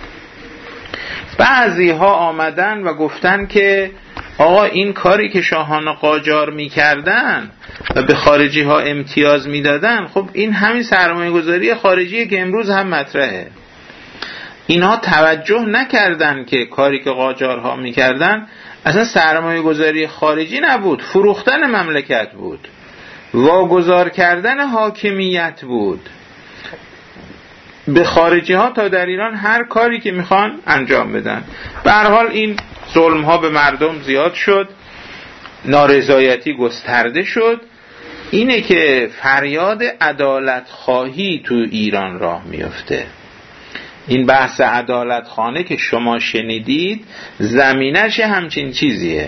بعضی ها آمدن و گفتن که آقا این کاری که شاهان قاجار میکردن و به خارجی ها امتیاز میدادن، خب این همین سرمایه گذاری خارجیه که امروز هم مطرحه. اینها توجه نکردن که کاری که قاجارها میکردن اصلا سرمایه گذاری خارجی نبود، فروختن مملکت بود، واگذار کردن حاکمیت بود به خارجی ها تا در ایران هر کاری که میخوان انجام بدن. به هر حال این ظلم ها به مردم زیاد شد، نارضایتی گسترده شد. اینه که فریاد عدالت خواهی تو ایران راه میفته. این بحث عدالت خانه که شما شنیدید زمینش همچین چیزیه.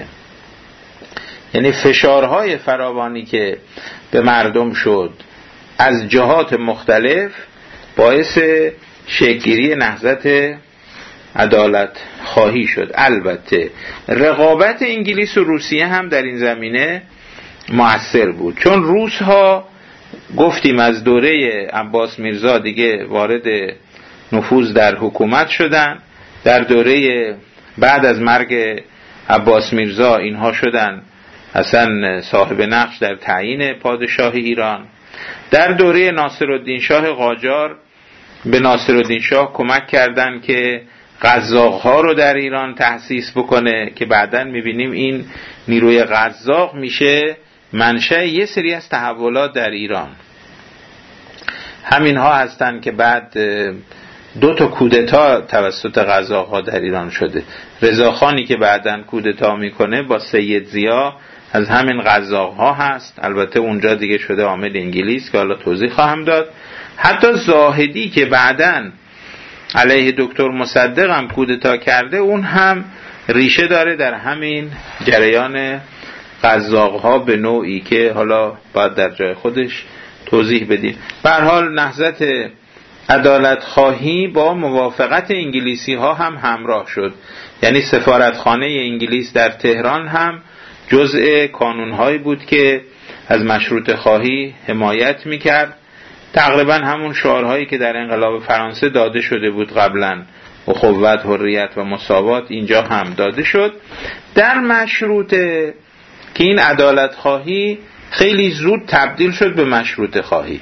یعنی فشارهای فراوانی که به مردم شد از جهات مختلف باعث شکل‌گیری نهضت عدالت خواهی شد. البته رقابت انگلیس و روسیه هم در این زمینه مؤثر بود، چون روس ها گفتیم از دوره عباس میرزا دیگه وارد نفوذ در حکومت شدن. در دوره بعد از مرگ عباس میرزا اینها شدن اصلا صاحب نقش در تعیین پادشاه ایران. در دوره ناصرالدین شاه قاجار به ناصرالدین شاه کمک کردن که قزاق‌ها رو در ایران تأسیس بکنه که بعداً می‌بینیم این نیروی قزاق میشه منشأ یه سری از تحولات در ایران. همینها هستن که بعد دو تا کودتا توسط قزاق‌ها در ایران شده. رضاخانی که بعداً کودتا میکنه با سید ضیا از همین قزاق‌ها هست. البته اونجا دیگه شده عامل انگلیس که حالا توضیح خواهم داد. حتی زاهدی که بعداً علیه دکتر مصدق هم کودتا کرده، اون هم ریشه داره در همین جریان قزاق‌ها به نوعی که حالا باید در جای خودش توضیح بدیم. به هر حال نهضت عدالت خواهی با موافقت انگلیسی ها هم همراه شد. یعنی سفارتخانه انگلیس در تهران هم جزء کانون‌هایی بود که از مشروطه خواهی حمایت می‌کرد. تقریبا همون شعارهایی که در انقلاب فرانسه داده شده بود قبلا اخوت، حریت و مساوات اینجا هم داده شد. در مشروطه که این عدالت خواهی خیلی زود تبدیل شد به مشروطه خواهی،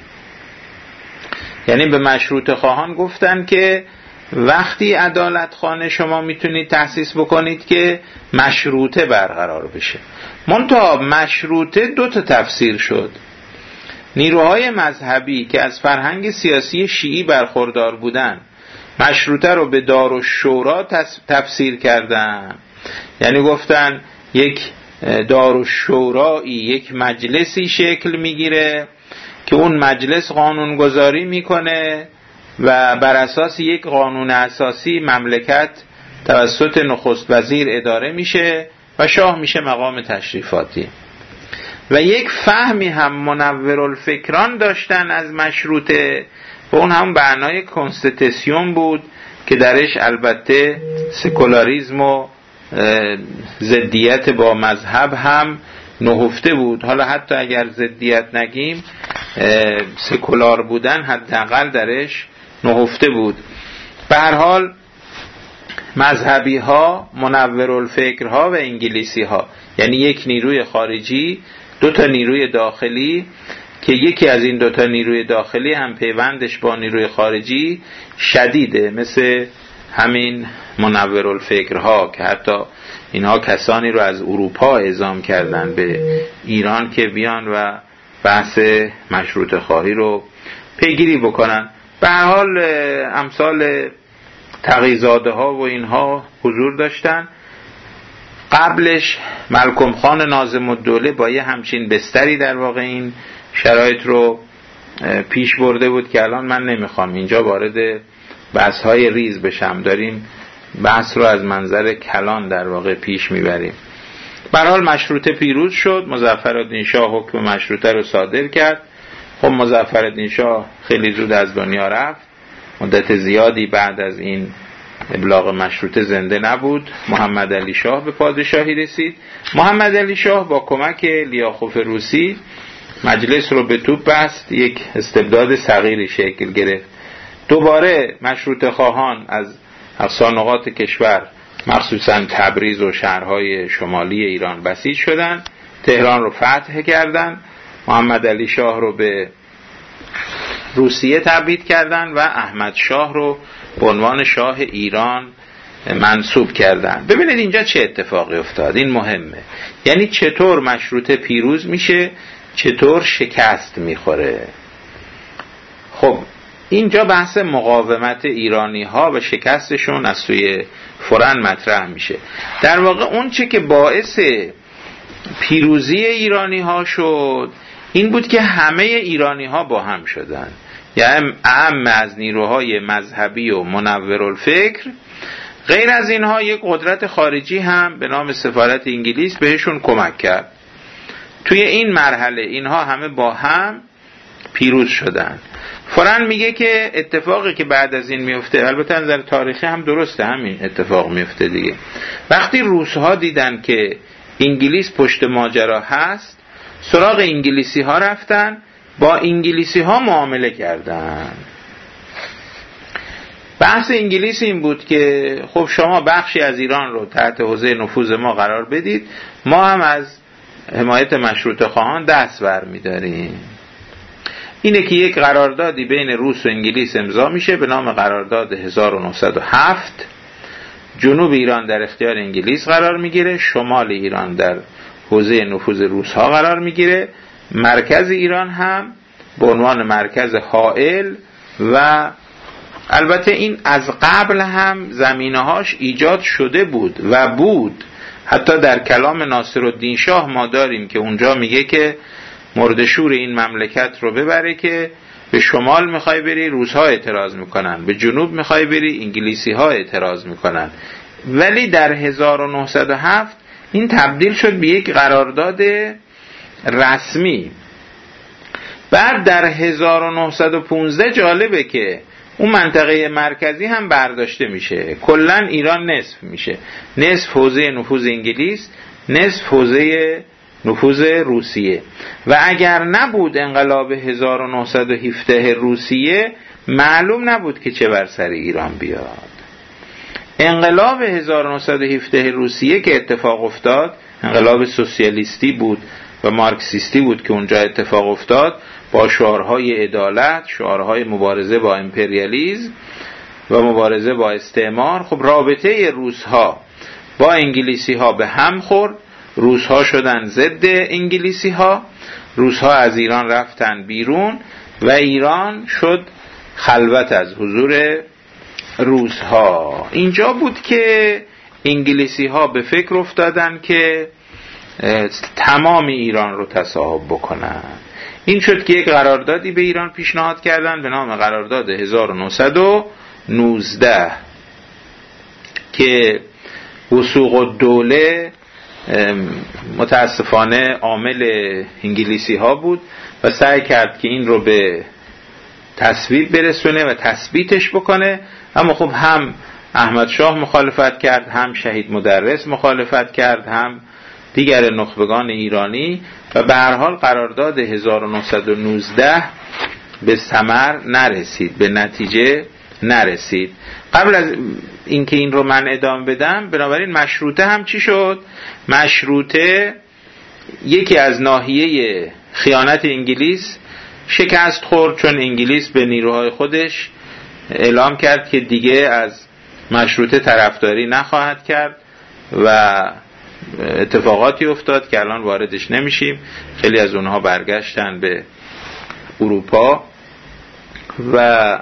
یعنی به مشروطه خواهان گفتن که وقتی عدالت خانه شما میتونید تأسیس بکنید که مشروطه برقرار بشه. منتها مشروطه دو تا تفسیر شد. نیروهای مذهبی که از فرهنگ سیاسی شیعی برخوردار بودن مشروطه رو به دارالشورا تفسیر کردن، یعنی گفتن یک دارالشورایی، یک مجلسی شکل میگیره که اون مجلس قانونگذاری میکنه و بر اساس یک قانون اساسی مملکت توسط نخست وزیر اداره میشه و شاه میشه مقام تشریفاتی. و یک فهمی هم منورالفکران داشتن از مشروطه و اون هم بنای کنستیتوسیون بود که درش البته سکولاریسم و ضدیت با مذهب هم نهفته بود. حالا حتی اگر ضدیت نگیم، سکولار بودن حداقل درش نهفته بود. به هر حال مذهبی ها، منورالفکر ها و انگلیسی ها، یعنی یک نیروی خارجی، دو تا نیروی داخلی که یکی از این دو تا نیروی داخلی هم پیوندش با نیروی خارجی شدیده، مثل همین منورالفکرها که حتی اینها کسانی رو از اروپا اعزام کردن به ایران که بیان و بحث مشروطه خواهی رو پیگیری بکنن. به هر حال امثال تقی‌زاده ها و اینها حضور داشتن. قبلش ملکم خان ناظم الدوله با یه همچین بستری در واقع این شرایط رو پیش برده بود که الان من نمیخوام اینجا وارد بحث های ریز بشم، داریم بحث رو از منظر کلان در واقع پیش میبریم. به هر حال مشروطه پیروز شد، مظفرالدین شاه حکم مشروطه رو صادر کرد. خب مظفرالدین شاه خیلی زود از دنیا رفت، مدت زیادی بعد از این ابلاغ مشروطه زنده نبود. محمد علی شاه به پادشاهی رسید. محمد علی شاه با کمک لیاخوف روسی مجلس رو به توپ بست، یک استبداد صغیری شکل گرفت. دوباره مشروطه خواهان از اقصا نقاط کشور، مخصوصا تبریز و شهرهای شمالی ایران بسیج شدن، تهران رو فتح کردن، محمد علی شاه رو به روسیه تبعید کردن و احمد شاه رو به عنوان شاه ایران منصوب کردن. ببینید اینجا چه اتفاقی افتاد، این مهمه. یعنی چطور مشروطه پیروز میشه، چطور شکست میخوره. خب اینجا بحث مقاومت ایرانی ها و شکستشون از سوی فرن مطرح میشه. در واقع اون چه که باعث پیروزی ایرانی ها شد این بود که همه ایرانی ها با هم شدن، یعنی اعم از نیروهای مذهبی و منورالفکر. غیر از اینها یک قدرت خارجی هم به نام سفارت انگلیس بهشون کمک کرد. توی این مرحله اینها همه با هم پیروز شدن. فرن میگه که اتفاقی که بعد از این میفته، البته از نظر تاریخی هم درسته همین اتفاق میفته دیگه، وقتی روس‌ها دیدن که انگلیس پشت ماجرا هست، سراغ انگلیسی ها رفتن، با انگلیسی ها معامله کردن. بحث انگلیس این بود که خب شما بخشی از ایران رو تحت حوزه نفوذ ما قرار بدید، ما هم از حمایت مشروطه خواهان دست برمی‌داریم. اینه که یک قراردادی بین روس و انگلیس امضا میشه به نام قرارداد هزار و نهصد و هفت. جنوب ایران در اختیار انگلیس قرار میگیره، شمال ایران در حوزه نفوذ روس ها قرار میگیره، مرکز ایران هم به عنوان مرکز حائل. و البته این از قبل هم زمینه‌هاش ایجاد شده بود و بود. حتی در کلام ناصرالدین شاه ما داریم که اونجا میگه که مردشور این مملکت رو ببره که به شمال میخوای بری روس‌ها اعتراض میکنن، به جنوب میخوای بری انگلیسی‌ها اعتراض میکنن. ولی در هزار و نهصد و هفت این تبدیل شد به یک قرارداد رسمی. بعد در هزار و نهصد و پانزده جالبه که اون منطقه مرکزی هم برداشته میشه، کلن ایران نصف میشه، نصف حوزه نفوذ انگلیس، نصف حوزه نفوذ روسیه. و اگر نبود انقلاب هزار و نهصد و هفده روسیه، معلوم نبود که چه بر سر ایران بیاد. انقلاب هزار و نهصد و هفده روسیه که اتفاق افتاد، انقلاب سوسیالیستی بود و مارکسیستی بود که اونجا اتفاق افتاد، با شعارهای عدالت، شعارهای مبارزه با امپریالیسم و مبارزه با استعمار. خب رابطه روس‌ها با انگلیسی‌ها به هم خورد، روس‌ها شدن ضد انگلیسی‌ها، روس‌ها از ایران رفتن بیرون و ایران شد خلوت از حضور روس‌ها. اینجا بود که انگلیسی‌ها به فکر افتادن که تمام ایران رو تصاحب بکنن. این شد که یک قراردادی به ایران پیشنهاد کردن به نام قرارداد هزار و نهصد و نوزده که وثوق الدوله متاسفانه عامل انگلیسی ها بود و سعی کرد که این رو به تصویب برسونه و تثبیتش بکنه، اما خب هم احمد شاه مخالفت کرد، هم شهید مدرس مخالفت کرد، هم دیگر نخبگان ایرانی و به هر حال قرارداد هزار و نهصد و نوزده به ثمر نرسید، به نتیجه نرسید. قبل از اینکه این رو من ادامه بدم، بنابراین مشروطه هم چی شد؟ مشروطه یکی از ناحیه خیانت انگلیس شکست خورد، چون انگلیس به نیروهای خودش اعلام کرد که دیگه از مشروطه طرفداری نخواهد کرد و اتفاقاتی افتاد که الان واردش نمیشیم. خیلی از اونها برگشتن به اروپا و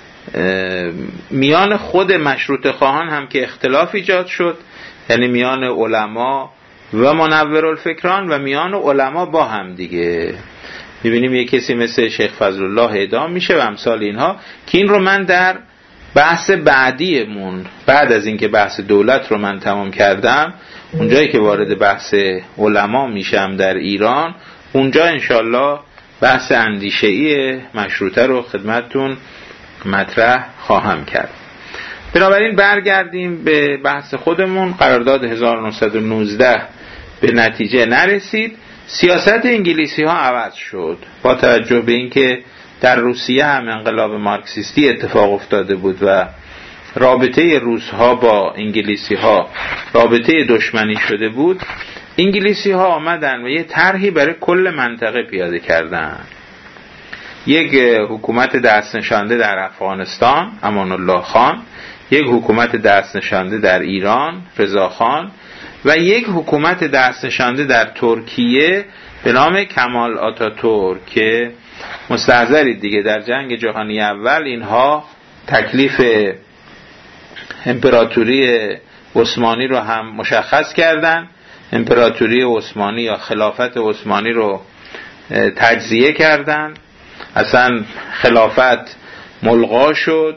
میان خود مشروطه خواهان هم که اختلاف ایجاد شد، یعنی میان علما و منورالفکران و میان علما با هم دیگه. میبینیم یک کسی مثل شیخ فضل الله اعدام میشه و امثال اینها، که این رو من در بحث بعدیمون بعد از اینکه بحث دولت رو من تمام کردم، اونجایی که وارد بحث علما میشم در ایران، اونجا انشالله بحث اندیشه‌ای مشروطه رو خدمتتون مطرح خواهم کرد. بنابراین برگردیم به بحث خودمون. قرارداد هزار و نهصد و نوزده به نتیجه نرسید. سیاست انگلیسی ها عوض شد با توجه به اینکه در روسیه هم انقلاب مارکسیستی اتفاق افتاده بود و رابطه روس ها با انگلیسی ها رابطه دشمنی شده بود. انگلیسی ها آمدن و یه طرحی برای کل منطقه پیاده کردن. یک حکومت دست نشانده در افغانستان، امان الله خان، یک حکومت دست نشانده در ایران، رضا خان، و یک حکومت دست نشانده در ترکیه به نام کمال آتاتورک که مستحضرید دیگه در جنگ جهانی اول اینها تکلیف امپراتوری عثمانی رو هم مشخص کردن. امپراتوری عثمانی یا خلافت عثمانی رو تجزیه کردن، اصلا خلافت ملغا شد،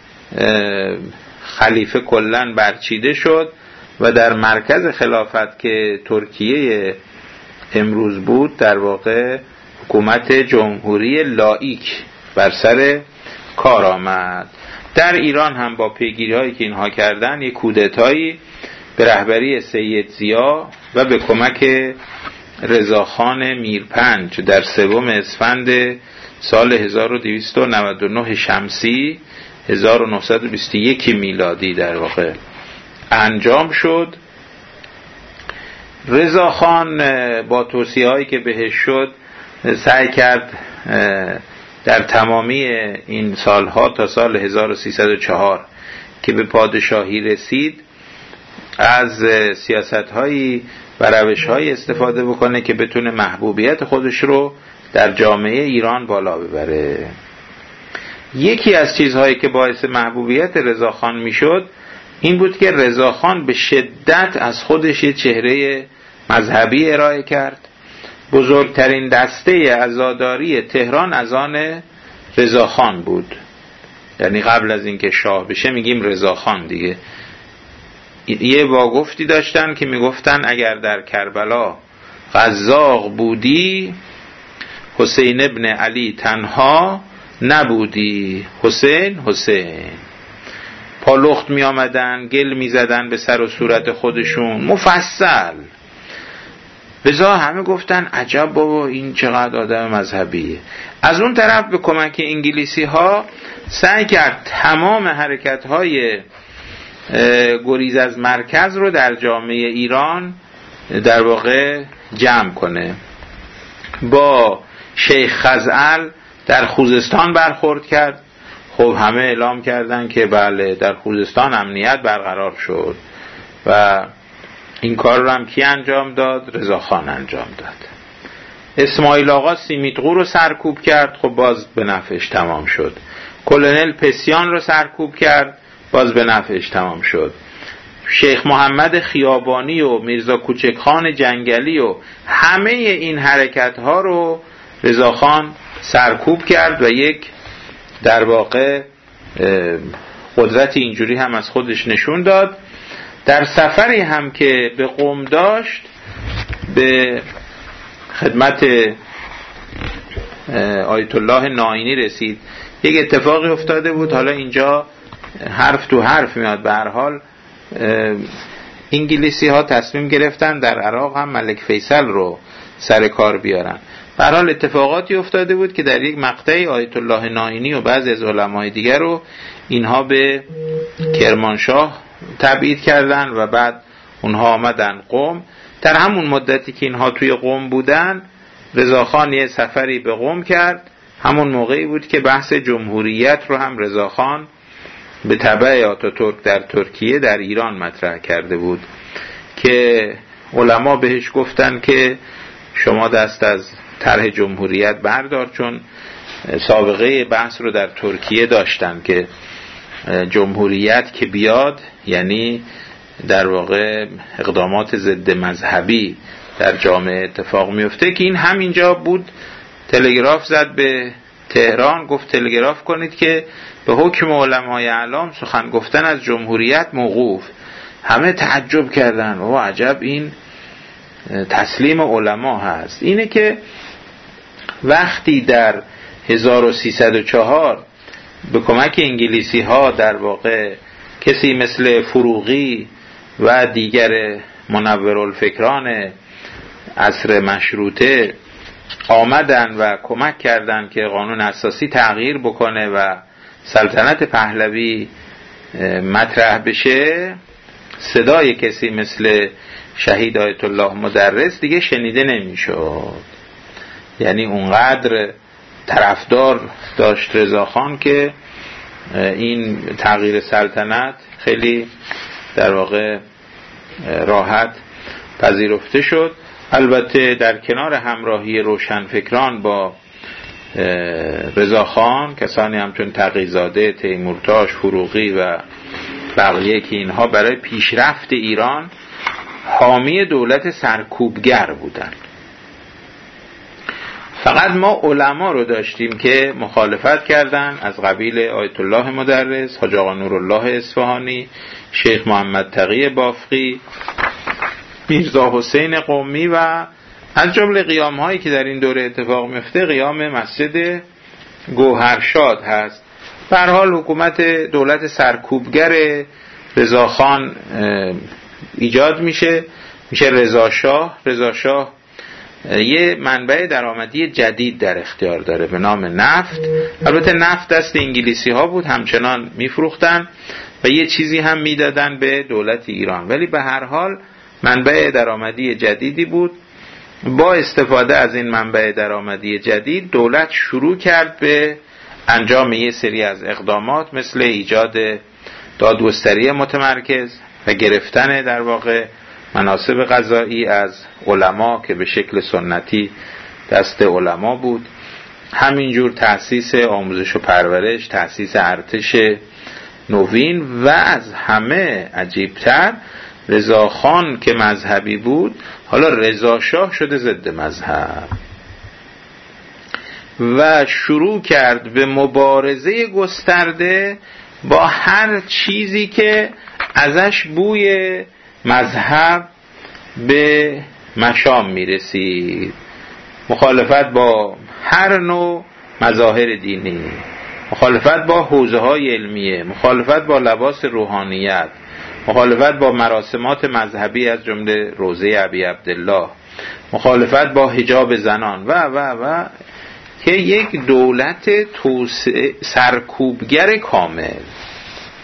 خلیفه کلن برچیده شد و در مرکز خلافت که ترکیه امروز بود در واقع حکومت جمهوری لاییک بر سر کار آمد. در ایران هم با پیگیری هایی که اینها کردن یک کودتایی به رهبری سید ضیا و به کمک رضاخان میرپنج در سوم اسفند سال هزار و دویست و نود و نه شمسی هزار و نهصد و بیست و یک میلادی در واقع انجام شد. رضاخان با توصیه هایی که بهش شد سعی کرد در تمامی این سالها تا سال هزار و سیصد و چهار که به پادشاهی رسید از سیاست‌هایی و روش‌هایی استفاده بکنه که بتونه محبوبیت خودش رو در جامعه ایران بالا ببره. یکی از چیزهایی که باعث محبوبیت رضاخان میشد این بود که رضاخان به شدت از خودش یه چهره مذهبی ارائه کرد. بزرگترین دسته عزاداری تهران از آن رضاخان بود، یعنی قبل از اینکه شاه بشه میگیم رضاخان دیگه. یه واگفتی داشتن که میگفتن اگر در کربلا قزاق بودی حسین ابن علی تنها نبودی. حسین حسین پالخت می آمدن، گل می زدن به سر و صورت خودشون مفصل. بذار همه گفتن عجب بابا این چقدر آدم مذهبیه. از اون طرف به کمک انگلیسی ها سعی کرد تمام حرکت های گریز از مرکز رو در جامعه ایران در واقع جمع کنه. با شیخ خزعل در خوزستان برخورد کرد. خب همه اعلام کردن که بله در خوزستان امنیت برقرار شد و این کار رو هم کی انجام داد؟ رضاخان انجام داد. اسماعیل آقا سیمیتقو رو سرکوب کرد، خب باز به نفعش تمام شد. کلونل پسیان رو سرکوب کرد، باز به نفعش تمام شد. شیخ محمد خیابانی و میرزا کوچکخان جنگلی و همه این حرکت ها رو رضاخان سرکوب کرد و یک در واقع قدرت اینجوری هم از خودش نشون داد. در سفری هم که به قم داشت به خدمت آیت الله نائینی رسید. یک اتفاقی افتاده بود، حالا اینجا حرف تو حرف میاد. به هر حال انگلیسی ها تصمیم گرفتن در عراق هم ملک فیصل رو سر کار بیارن. به هر حال اتفاقاتی افتاده بود که در یک مقطعی آیت الله نائینی و بعضی از علمای دیگر رو اینها به کرمانشاه تبعید کردن و بعد اونها آمدن قم. در همون مدتی که اینها توی قم بودن رضاخان یه سفری به قم کرد. همون موقعی بود که بحث جمهوریت رو هم رضاخان به تبع آتاتورک در ترکیه در ایران مطرح کرده بود که علما بهش گفتن که شما دست از طرح جمهوریت بردار، چون سابقه بحث رو در ترکیه داشتن که جمهوریت که بیاد یعنی در واقع اقدامات ضد مذهبی در جامعه اتفاق میفته، که این همینجا بود. تلگراف زد به تهران، گفت تلگراف کنید که به حکم علمای اعلام سخن گفتن از جمهوریت موقوف. همه تعجب کردن، او عجب این تسلیم علما هست. اینه که وقتی در هزار و سیصد و چهار به کمک انگلیسی ها در واقع کسی مثل فروغی و دیگر منورالفکران عصر مشروطه آمدن و کمک کردن که قانون اساسی تغییر بکنه و سلطنت پهلوی مطرح بشه، صدای کسی مثل شهید آیت الله مدرس دیگه شنیده نمیشد. یعنی اونقدر طرفدار داشت رضاخان که این تغییر سلطنت خیلی در واقع راحت پذیرفته شد. البته در کنار همراهی روشنفکران با رضاخان، کسانی همچون تقی‌زاده، تیمورتاش، فروغی و بقیه که اینها برای پیشرفت ایران حامی دولت سرکوبگر بودند. فقط ما علما رو داشتیم که مخالفت کردن، از قبیل آیت الله مدرس، حاج آقا نورالله اصفهانی، شیخ محمد تقی بافقی، میرزا حسین قمی و از جمله قیام هایی که در این دوره اتفاق میفته قیام مسجد گوهرشاد هست. به هر حال حکومت دولت سرکوبگر رضاخان ایجاد میشه، میشه رضاشاه. رضاشاه یه منبع درآمدی جدید در اختیار داره به نام نفت. البته نفت دست انگلیسی ها بود، همچنان میفروختن و یه چیزی هم میدادن به دولت ایران، ولی به هر حال منبع درآمدی جدیدی بود. با استفاده از این منبع درآمدی جدید دولت شروع کرد به انجام یه سری از اقدامات، مثل ایجاد دادگستری متمرکز و گرفتن در واقع مناصب قضایی از علما که به شکل سنتی دست علما بود. همینجور تأسیس آموزش و پرورش، تأسیس ارتش نوین و از همه عجیبتر رضاخان که مذهبی بود حالا رضاشاه شده ضد مذهب و شروع کرد به مبارزه گسترده با هر چیزی که ازش بوی مذهب به مشام میرسید. مخالفت با هر نوع مظاهر دینی، مخالفت با حوزه های علمیه، مخالفت با لباس روحانیت، مخالفت با مراسمات مذهبی از جمله روضه ابی عبدالله، مخالفت با حجاب زنان و و و که یک دولت توسعه سرکوبگر کامل،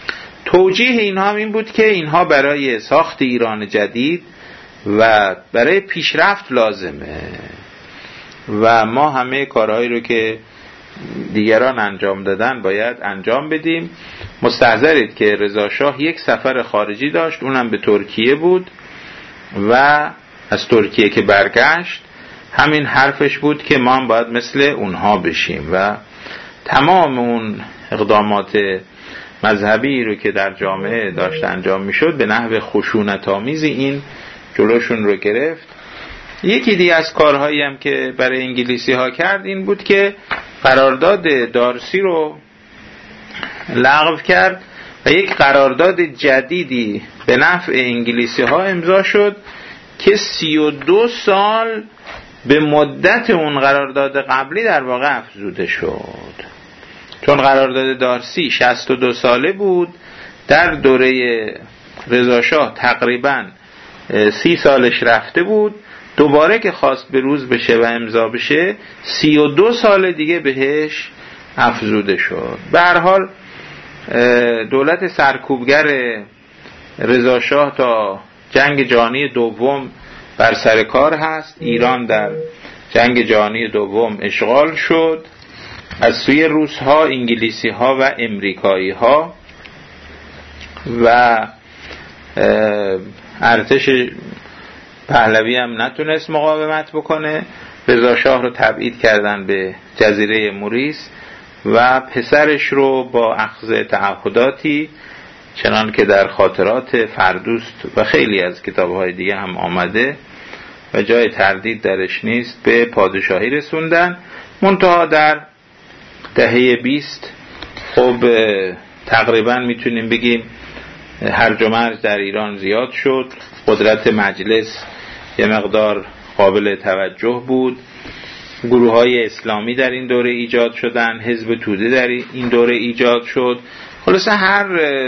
توجیه اینها هم این بود که اینها برای ساخت ایران جدید و برای پیشرفت لازمه و ما همه کارهایی رو که دیگران انجام دادن باید انجام بدیم. مستحضرید که رضا شاه یک سفر خارجی داشت، اونم به ترکیه بود و از ترکیه که برگشت همین حرفش بود که ما هم باید مثل اونها بشیم و تمام اون اقدامات مذهبی رو که در جامعه داشت انجام میشد به نحو خشونت آمیزی این جلوشون رو گرفت. یکی دیگه از کارهایی هم که برای انگلیسی ها کرد این بود که قرارداد دارسی رو لغو کرد و یک قرارداد جدیدی به نفع انگلیسی ها امضا شد که سی و دو سال به مدت اون قرارداد قبلی در واقع افزوده شد، چون قرارداد دارسی شصت و دو ساله بود. در دوره رضا شاه تقریبا سی سالش رفته بود، دوباره که خواست به روز بشه و امضا بشه سی و دو سال دیگه بهش افزوده شد. به هر حال دولت سرکوبگر رضا شاه تا جنگ جهانی دوم بر سر کار هست. ایران در جنگ جهانی دوم اشغال شد از سوی روس ها، انگلیسی ها و امریکایی ها و ارتش پهلوی هم نتونست مقاومت بکنه. رضا شاه رو تبعید کردن به جزیره موریس و پسرش رو با اخذ تعهداتی چنان که در خاطرات فردوست و خیلی از کتاب‌های دیگه هم آمده و جای تردید درش نیست به پادشاهی رسوندن. منتها در دهه بیست خب تقریبا میتونیم بگیم هرج و مرج در ایران زیاد شد. قدرت مجلس یه مقدار قابل توجه بود. گروه‌های اسلامی در این دوره ایجاد شدن، حزب توده در این دوره ایجاد شد. خلاصه هر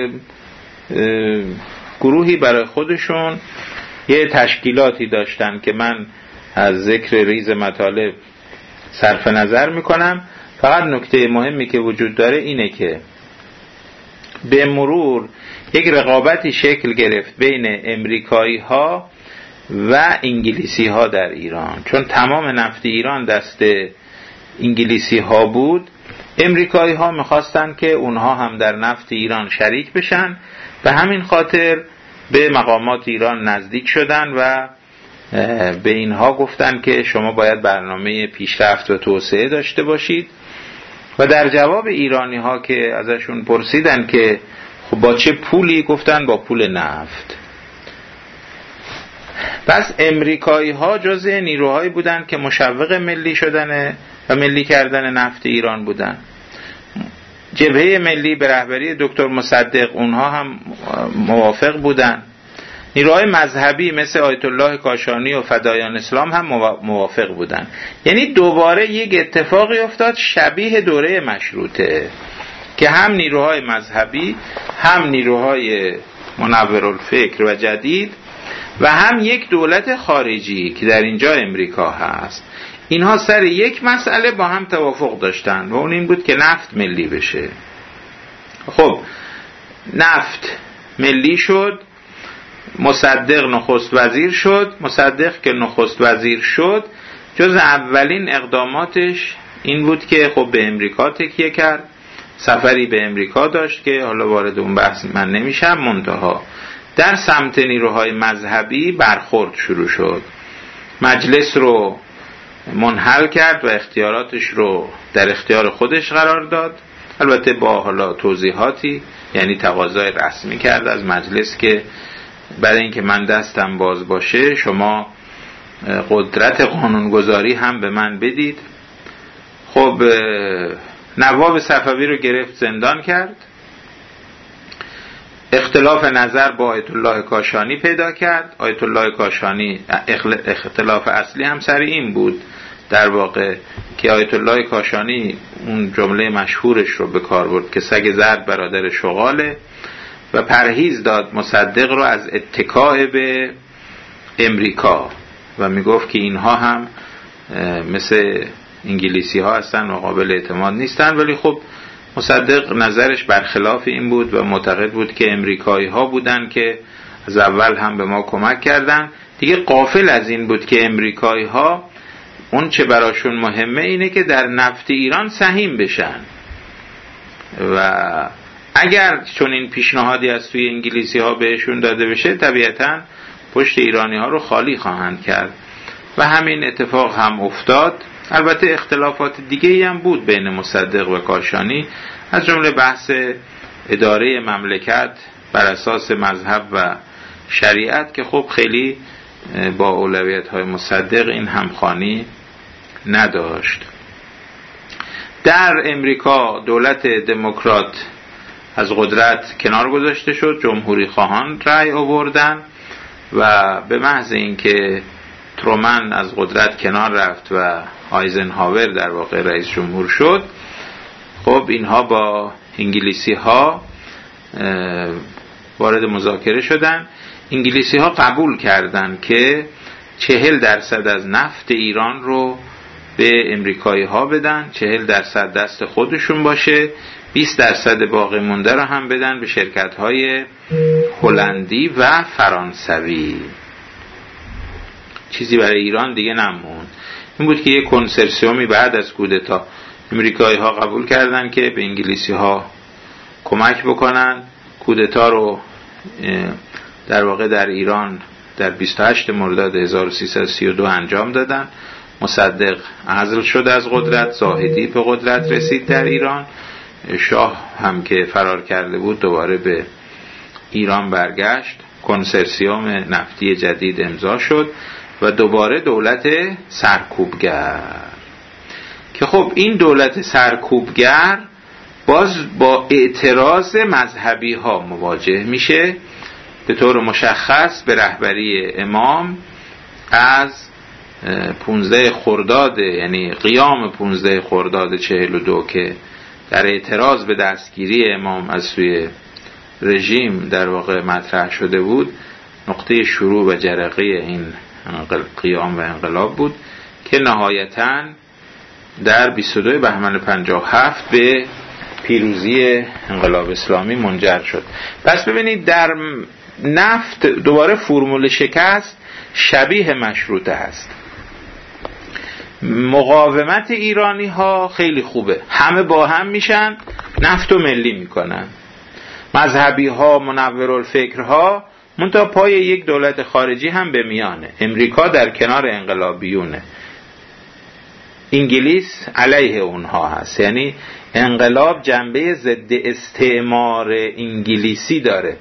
گروهی برای خودشون یه تشکیلاتی داشتن که من از ذکر ریز مطالب صرف نظر میکنم. فقط نکته مهمی که وجود داره اینه که به مرور یک رقابتی شکل گرفت بین امریکایی ها و انگلیسی ها در ایران، چون تمام نفت ایران دست انگلیسی ها بود. امریکایی ها میخواستن که اونها هم در نفت ایران شریک بشن، به همین خاطر به مقامات ایران نزدیک شدن و به اینها گفتن که شما باید برنامه پیشرفت و توسعه داشته باشید. و در جواب ایرانی ها که ازشون پرسیدن که خب با چه پولی، گفتن با پول نفت. پس امریکایی ها جزء نیروهایی بودن که مشوق ملی شدن و ملی کردن نفت ایران بودن. جبهه ملی به رهبری دکتر مصدق اونها هم موافق بودن. نیروهای مذهبی مثل آیت الله کاشانی و فدایان اسلام هم موافق بودن. یعنی دوباره یک اتفاقی افتاد شبیه دوره مشروطه که هم نیروهای مذهبی، هم نیروهای منورالفکر و جدید و هم یک دولت خارجی که در اینجا امریکا هست، اینها سر یک مسئله با هم توافق داشتن و اون این بود که نفت ملی بشه. خب نفت ملی شد، مصدق نخست وزیر شد. مصدق که نخست وزیر شد جز اولین اقداماتش این بود که خب به امریکا تکیه کرد. سفری به امریکا داشت که حالا وارد اون بحث من نمیشم. منتها در سمت نیروهای مذهبی برخورد شروع شد. مجلس رو منحل کرد و اختیاراتش رو در اختیار خودش قرار داد، البته با حالا توضیحاتی، یعنی تقاضای رسمی کرد از مجلس که برای اینکه من دستم باز باشه شما قدرت قانونگذاری هم به من بدید. خب نواب صفوی رو گرفت زندان کرد. اختلاف نظر با آیت الله کاشانی پیدا کرد. آیت الله کاشانی اختلاف اصلی هم سر این بود در واقع که آیت الله کاشانی اون جمله مشهورش رو به کار برد که سگ زرد برادر شغاله و پرهیز داد مصدق رو از اتکاء به امریکا و میگفت که اینها هم مثل انگلیسی ها هستن و قابل اعتماد نیستن. ولی خب مصدق نظرش برخلاف این بود و معتقد بود که امریکایی ها بودن که از اول هم به ما کمک کردن. دیگه غافل از این بود که امریکایی ها اون چه براشون مهمه اینه که در نفت ایران سهیم بشن و اگر چون این پیشنهادی از توی انگلیسی ها بهشون داده بشه طبیعتاً پشت ایرانی ها رو خالی خواهند کرد و همین اتفاق هم افتاد. البته اختلافات دیگه هم بود بین مصدق و کاشانی، از جمله بحث اداره مملکت بر اساس مذهب و شریعت که خب خیلی با اولویت های مصدق این همخوانی نداشت. در امریکا دولت دموکرات از قدرت کنار گذاشته شد، جمهوری خواهان رأی آوردن و به محض اینکه ترومن از قدرت کنار رفت و آیزنهاور در واقع رئیس جمهور شد، خب اینها با انگلیسی ها وارد مذاکره شدن. انگلیسی ها قبول کردند که چهل درصد از نفت ایران رو به امریکایی ها بدن، چهل درصد دست خودشون باشه، بیست درصد باقی مونده رو هم بدن به شرکت های هلندی و فرانسوی. چیزی برای ایران دیگه نموند. این بود که یک کنسرسیومی بعد از کودتا امریکایی ها قبول کردن که به انگلیسی ها کمک بکنن. کودتا رو در واقع در ایران در بیست و هشتم مرداد هزار و سیصد و سی و دو انجام دادن. مصدق عزل شد از قدرت، زاهدی به قدرت رسید در ایران. شاه هم که فرار کرده بود دوباره به ایران برگشت. کنسرسیوم نفتی جدید امضا شد و دوباره دولت سرکوبگر که خب این دولت سرکوبگر باز با اعتراض مذهبی ها مواجه میشه، به طور مشخص به رهبری امام از پونزده خرداد، یعنی قیام پونزده خرداد چهل و دو که در اعتراض به دستگیری امام از سوی رژیم در واقع مطرح شده بود، نقطه شروع و جرقه این قیام و انقلاب بود که نهایتاً در بیست و دو بهمن پنجاه و هفت به پیروزی انقلاب اسلامی منجر شد. پس ببینید در نفت دوباره فرمول شکست شبیه مشروطه است. مقاومت ایرانی ها خیلی خوبه، همه با هم میشن نفت و ملی میکنن. مذهبی ها، منورالفکر ها، منتها پای یک دولت خارجی هم به میانه. امریکا در کنار انقلابیونه، انگلیس علیه اونها هست. یعنی انقلاب جنبه ضد استعمار انگلیسی داره،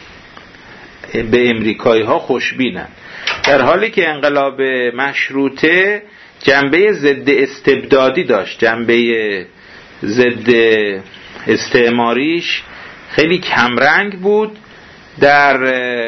به امریکایی ها خوشبینن، در حالی که انقلاب مشروطه جنبه ضد استبدادی داشت. جنبه ضد استعماریش خیلی کمرنگ بود. در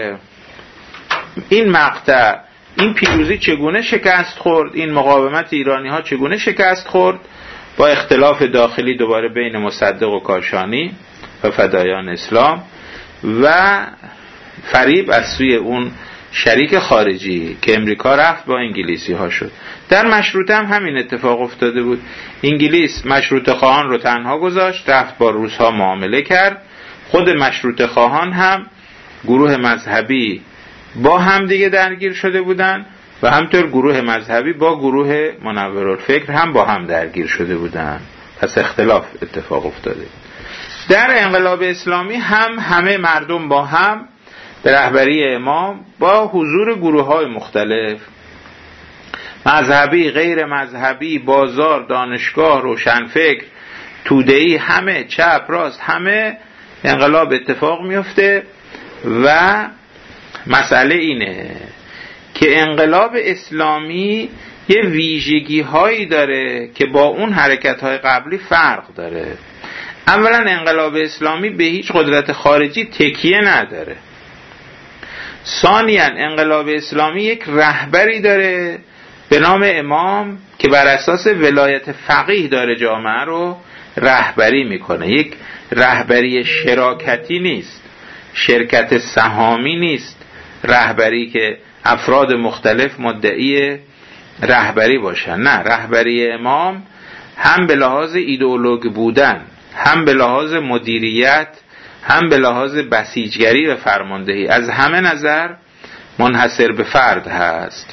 این مقطع این پیروزی چگونه شکست خورد، این مقاومت ایرانی ها چگونه شکست خورد، با اختلاف داخلی دوباره بین مصدق و کاشانی و فدایان اسلام و فریب از سوی اون شریک خارجی که امریکا رفت با انگلیسی ها شد. در مشروطه هم همین اتفاق افتاده بود. انگلیس مشروطه خواهان رو تنها گذاشت، رفت با روس ها معامله کرد. خود مشروطه خواهان هم گروه مذهبی با هم دیگه درگیر شده بودن و همطور گروه مذهبی با گروه منورالفکر هم با هم درگیر شده بودن. پس اختلاف اتفاق افتاده. در انقلاب اسلامی هم همه مردم با هم به رهبری امام با حضور گروه های مختلف، مذهبی، غیر مذهبی، بازار، دانشگاه، روشنفکر، توده‌ای، همه چپ راست همه انقلاب اتفاق میفته. و مسئله اینه که انقلاب اسلامی یه ویژگی هایی داره که با اون حرکت های قبلی فرق داره. اولا انقلاب اسلامی به هیچ قدرت خارجی تکیه نداره. ثانیاً انقلاب اسلامی یک رهبری داره به نام امام که بر اساس ولایت فقیه داره جامعه رو رهبری میکنه. یک رهبری شراکتی نیست، شرکت سهامی نیست، رهبری که افراد مختلف مدعی رهبری باشن. نه، رهبری امام هم به لحاظ ایدئولوژی بودن، هم به لحاظ مدیریت هم به لحاظ بسیجگری و فرماندهی از همه نظر منحصر به فرد هست.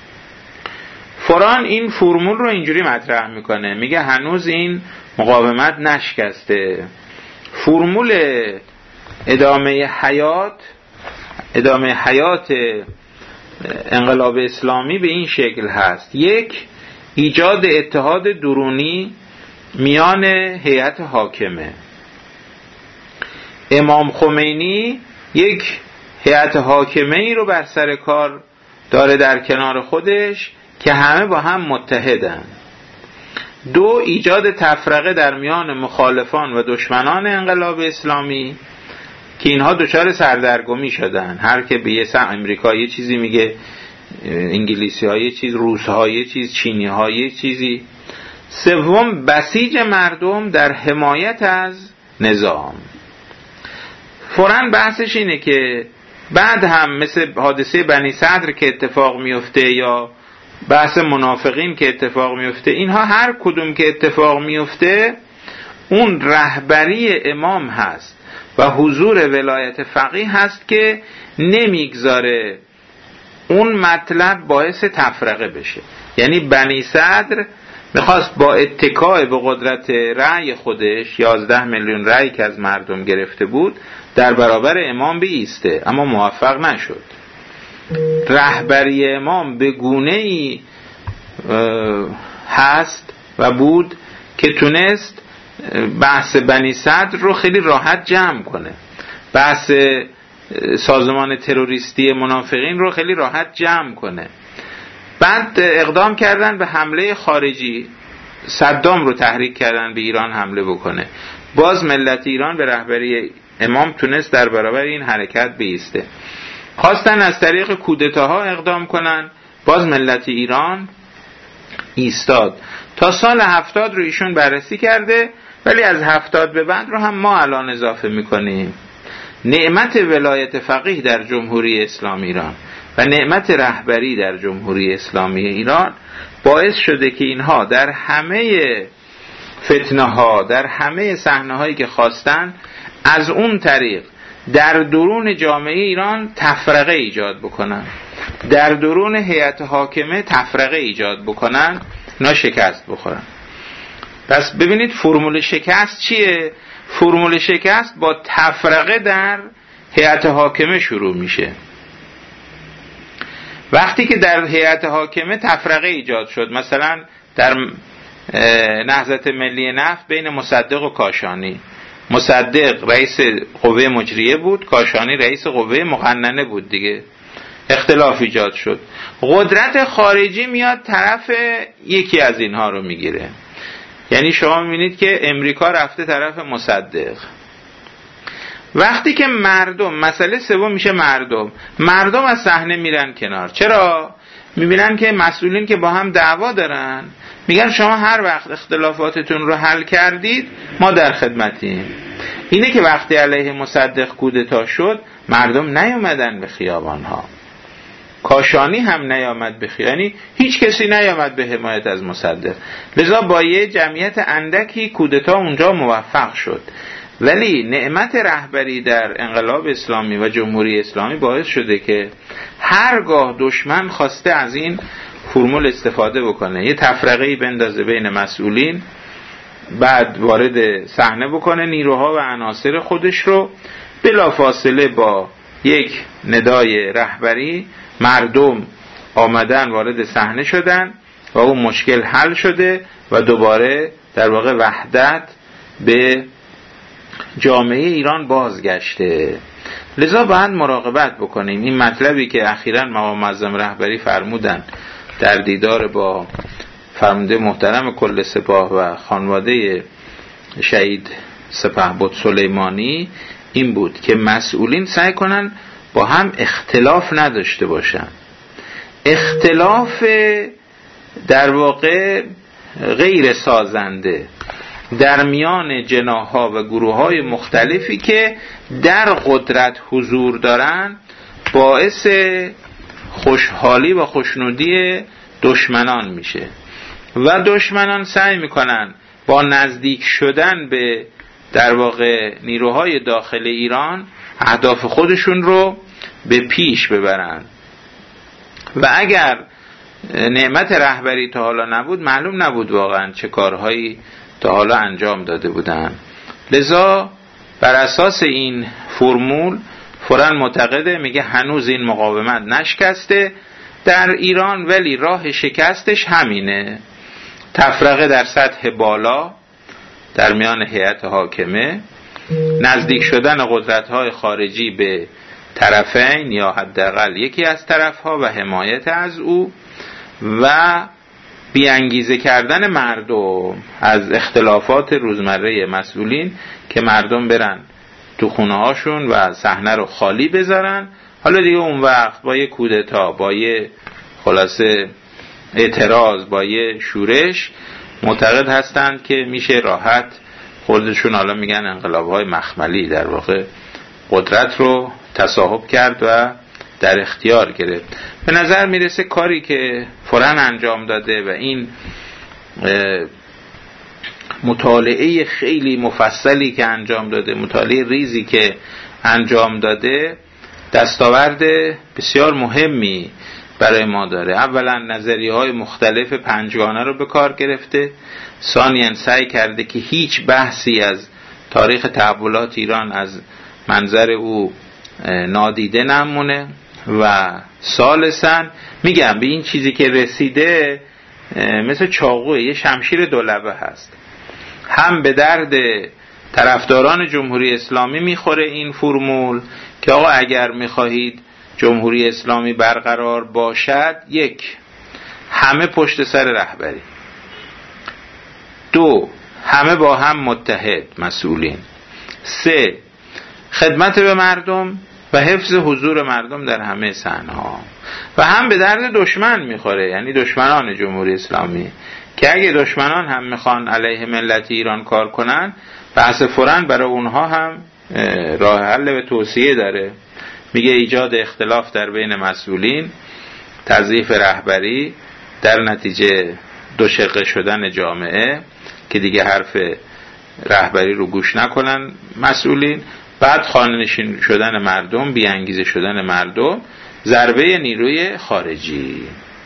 فوران این فرمول رو اینجوری مطرح میکنه، میگه هنوز این مقاومت نشکسته. فرمول ادامه حیات ادامه حیات انقلاب اسلامی به این شکل هست: یک، ایجاد اتحاد درونی میان هیئت حاکمه. امام خمینی یک هیئت حاکمه ای رو بر سر کار داره در کنار خودش که همه با هم متحدن. دو، ایجاد تفرقه در میان مخالفان و دشمنان انقلاب اسلامی که اینها دچار سردرگمی شدن، هر که به یه سم امریکا یه چیزی میگه، انگلیسی ها یه چیز، روس ها یه چیز، چینی ها یه چیزی. سوم، بسیج مردم در حمایت از نظام. فوراً بحثش اینه که بعد هم مثل حادثه بنی صدر که اتفاق میفته یا بحث منافقین که اتفاق میفته، اینها هر کدوم که اتفاق میفته اون رهبری امام هست و حضور ولایت فقیه هست که نمیگذاره اون مطلب باعث تفرقه بشه. یعنی بنی صدر میخواست با اتکای به قدرت رأی خودش، یازده میلیون رأی که از مردم گرفته بود، در برابر امام بایسته، اما موفق نشد. رهبری امام به گونه‌ای هست و بود که تونست بحث بنی صدر رو خیلی راحت جمع کنه، بحث سازمان تروریستی منافقین رو خیلی راحت جمع کنه. بعد اقدام کردن به حمله خارجی، صدام رو تحریک کردن به ایران حمله بکنه. باز ملت ایران به رهبری امام تونست در برابر این حرکت بایسته. خواستن از طریق کودتاها اقدام کنن، باز ملت ایران ایستاد. تا سال هفتاد رو ایشون بررسی کرده، ولی از هفتاد به بعد رو هم ما الان اضافه میکنیم. نعمت ولایت فقیه در جمهوری اسلامی ایران و نعمت رهبری در جمهوری اسلامی ایران باعث شده که اینها در همه فتنه ها، در همه صحنه هایی که خواستن، از اون طریق در درون جامعه ایران تفرقه ایجاد بکنن، در درون هیئت حاکمه تفرقه ایجاد بکنن، اینا شکست بخورن. پس ببینید فرمول شکست چیه؟ فرمول شکست با تفرقه در هیئت حاکمه شروع میشه. وقتی که در هیئت حاکمه تفرقه ایجاد شد، مثلا در نهضت ملی نفت بین مصدق و کاشانی، مصدق رئیس قوه مجریه بود، کاشانی رئیس قوه مقننه بود دیگه، اختلاف ایجاد شد. قدرت خارجی میاد طرف یکی از اینها رو میگیره. یعنی شما میبینید که امریکا رفته طرف مصدق. وقتی که مردم، مسئله سوم میشه مردم مردم از صحنه میرن کنار. چرا؟ میبینن که مسئولین که با هم دعوا دارن میگن شما هر وقت اختلافاتتون رو حل کردید ما در خدمتیم. اینه که وقتی علیه مصدق کودتا شد مردم نیومدن به خیابانها، کاشانی هم نیامد به خیابان، یعنی هیچ کسی نیامد به حمایت از مصدق. لذا با یه جمعیت اندکی کودتا اونجا موفق شد. ولی نعمت رهبری در انقلاب اسلامی و جمهوری اسلامی باعث شده که هرگاه دشمن خواسته از این فرمول استفاده بکنه، یه تفرقه‌ای بندازه بین مسئولین، بعد وارد صحنه بکنه نیروها و عناصر خودش رو، بلافاصله با یک ندای رهبری مردم آمدن وارد صحنه شدن و اون مشکل حل شده و دوباره در واقع وحدت به جامعه ایران بازگشته. لذا باید مراقبت بکنیم. این مطلبی که اخیراً مقام معظم رهبری فرمودن در دیدار با فرمانده محترم کل سپاه و خانواده شهید سپهبد سلیمانی این بود که مسئولین سعی کنن با هم اختلاف نداشته باشن. اختلاف در واقع غیر سازنده در میان جناح‌ها و گروه‌های مختلفی که در قدرت حضور دارن باعث خوشحالی و خوشنودی دشمنان میشه و دشمنان سعی میکنن با نزدیک شدن به در واقع نیروهای داخل ایران اهداف خودشون رو به پیش ببرن. و اگر نعمت رهبری تا حالا نبود، معلوم نبود واقعا چه کارهایی تا حالا انجام داده بودن. لذا بر اساس این فرمول فوراً معتقده، میگه هنوز این مقاومت نشکسته در ایران، ولی راه شکستش همینه: تفرقه در سطح بالا در میان هیئت حاکمه، نزدیک شدن قدرت‌های خارجی به طرفین یا حداقل یکی از طرف‌ها و حمایت از او، و بیانگیزه کردن مردم از اختلافات روزمره مسئولین که مردم برن تو خونه هاشون و صحنه رو خالی بذارن. حالا دیگه اون وقت با یه کودتا، با یه خلاصه اعتراض، با یه شورش معتقد هستند که میشه راحت خودشون، حالا میگن انقلاب‌های مخملی، در واقع قدرت رو تصاحب کرد و در اختیار گرفت. به نظر میرسه کاری که فوراً انجام داده و این مطالعه خیلی مفصلی که انجام داده، مطالعه ریزی که انجام داده، دستاورد بسیار مهمی برای ما داره. اولا نظریه‌های مختلف پنجگانه رو به کار گرفته، ثانیاً سعی کرده که هیچ بحثی از تاریخ تحولات ایران از منظر او نادیده نمونه، و ثالثاً میگم به این چیزی که رسیده مثل چاقوی، یه شمشیر دولبه هست. هم به درد طرفداران جمهوری اسلامی میخوره این فرمول که آقا اگر میخواهید جمهوری اسلامی برقرار باشد، یک، همه پشت سر رهبری، دو، همه با هم متحد مسئولین، سه، خدمت به مردم و حفظ حضور مردم در همه صحنه‌ها. و هم به درد دشمن میخوره، یعنی دشمنان جمهوری اسلامی، که اگه دشمنان هم میخوان علیه ملت ایران کار کنن، بحث فوراً برای اونها هم راه حل به توصیه داره. میگه ایجاد اختلاف در بین مسئولین، تضعیف رهبری، در نتیجه دو شقه شدن جامعه که دیگه حرف رهبری رو گوش نکنن مسئولین، بعد خانه‌نشین شدن مردم، بیانگیزه شدن مردم، ضربه نیروی خارجی.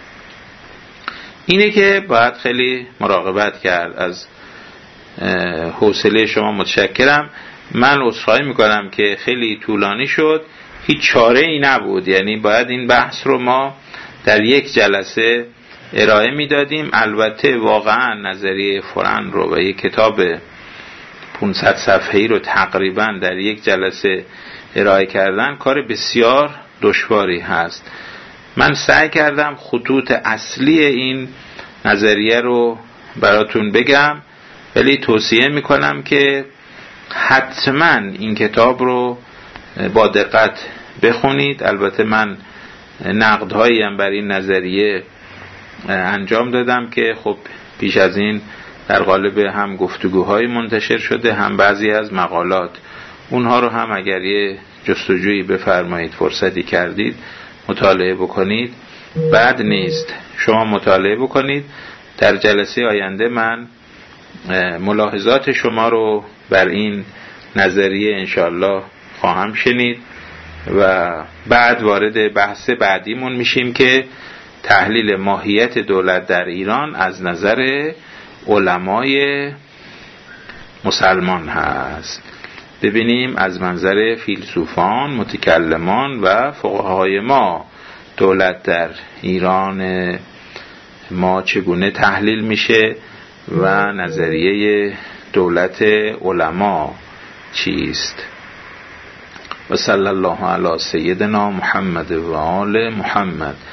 اینه که باید خیلی مراقبت کرد. از حوصله شما متشکرم. من عذرخواهی میکنم که خیلی طولانی شد، هیچ چاره ای نبود، یعنی باید این بحث رو ما در یک جلسه ارائه میدادیم. البته واقعا نظریه فورن رو و یک کتاب پانصد صفحه‌ای رو تقریبا در یک جلسه ارائه کردن کار بسیار دشواری هست. من سعی کردم خطوط اصلی این نظریه رو براتون بگم، ولی توصیه میکنم که حتما این کتاب رو با دقت بخونید. البته من نقدهایی هم بر این نظریه انجام دادم که خب پیش از این در قالب هم گفتگوهای منتشر شده، هم بعضی از مقالات. اونها رو هم اگر یه جستجویی بفرمایید، فرصتی کردید، مطالعه بکنید. بعد نیست شما مطالعه بکنید. در جلسه آینده من ملاحظات شما رو بر این نظریه انشالله خواهم شنید و بعد وارد بحث بعدیمون میشیم که تحلیل ماهیت دولت در ایران از نظر علمای مسلمان هست. ببینیم از منظر فیلسوفان، متکلمان و فقهای ما دولت در ایران ما چگونه تحلیل میشه و نظریه دولت علما چیست. و صلی الله علی سیدنا محمد و آل محمد.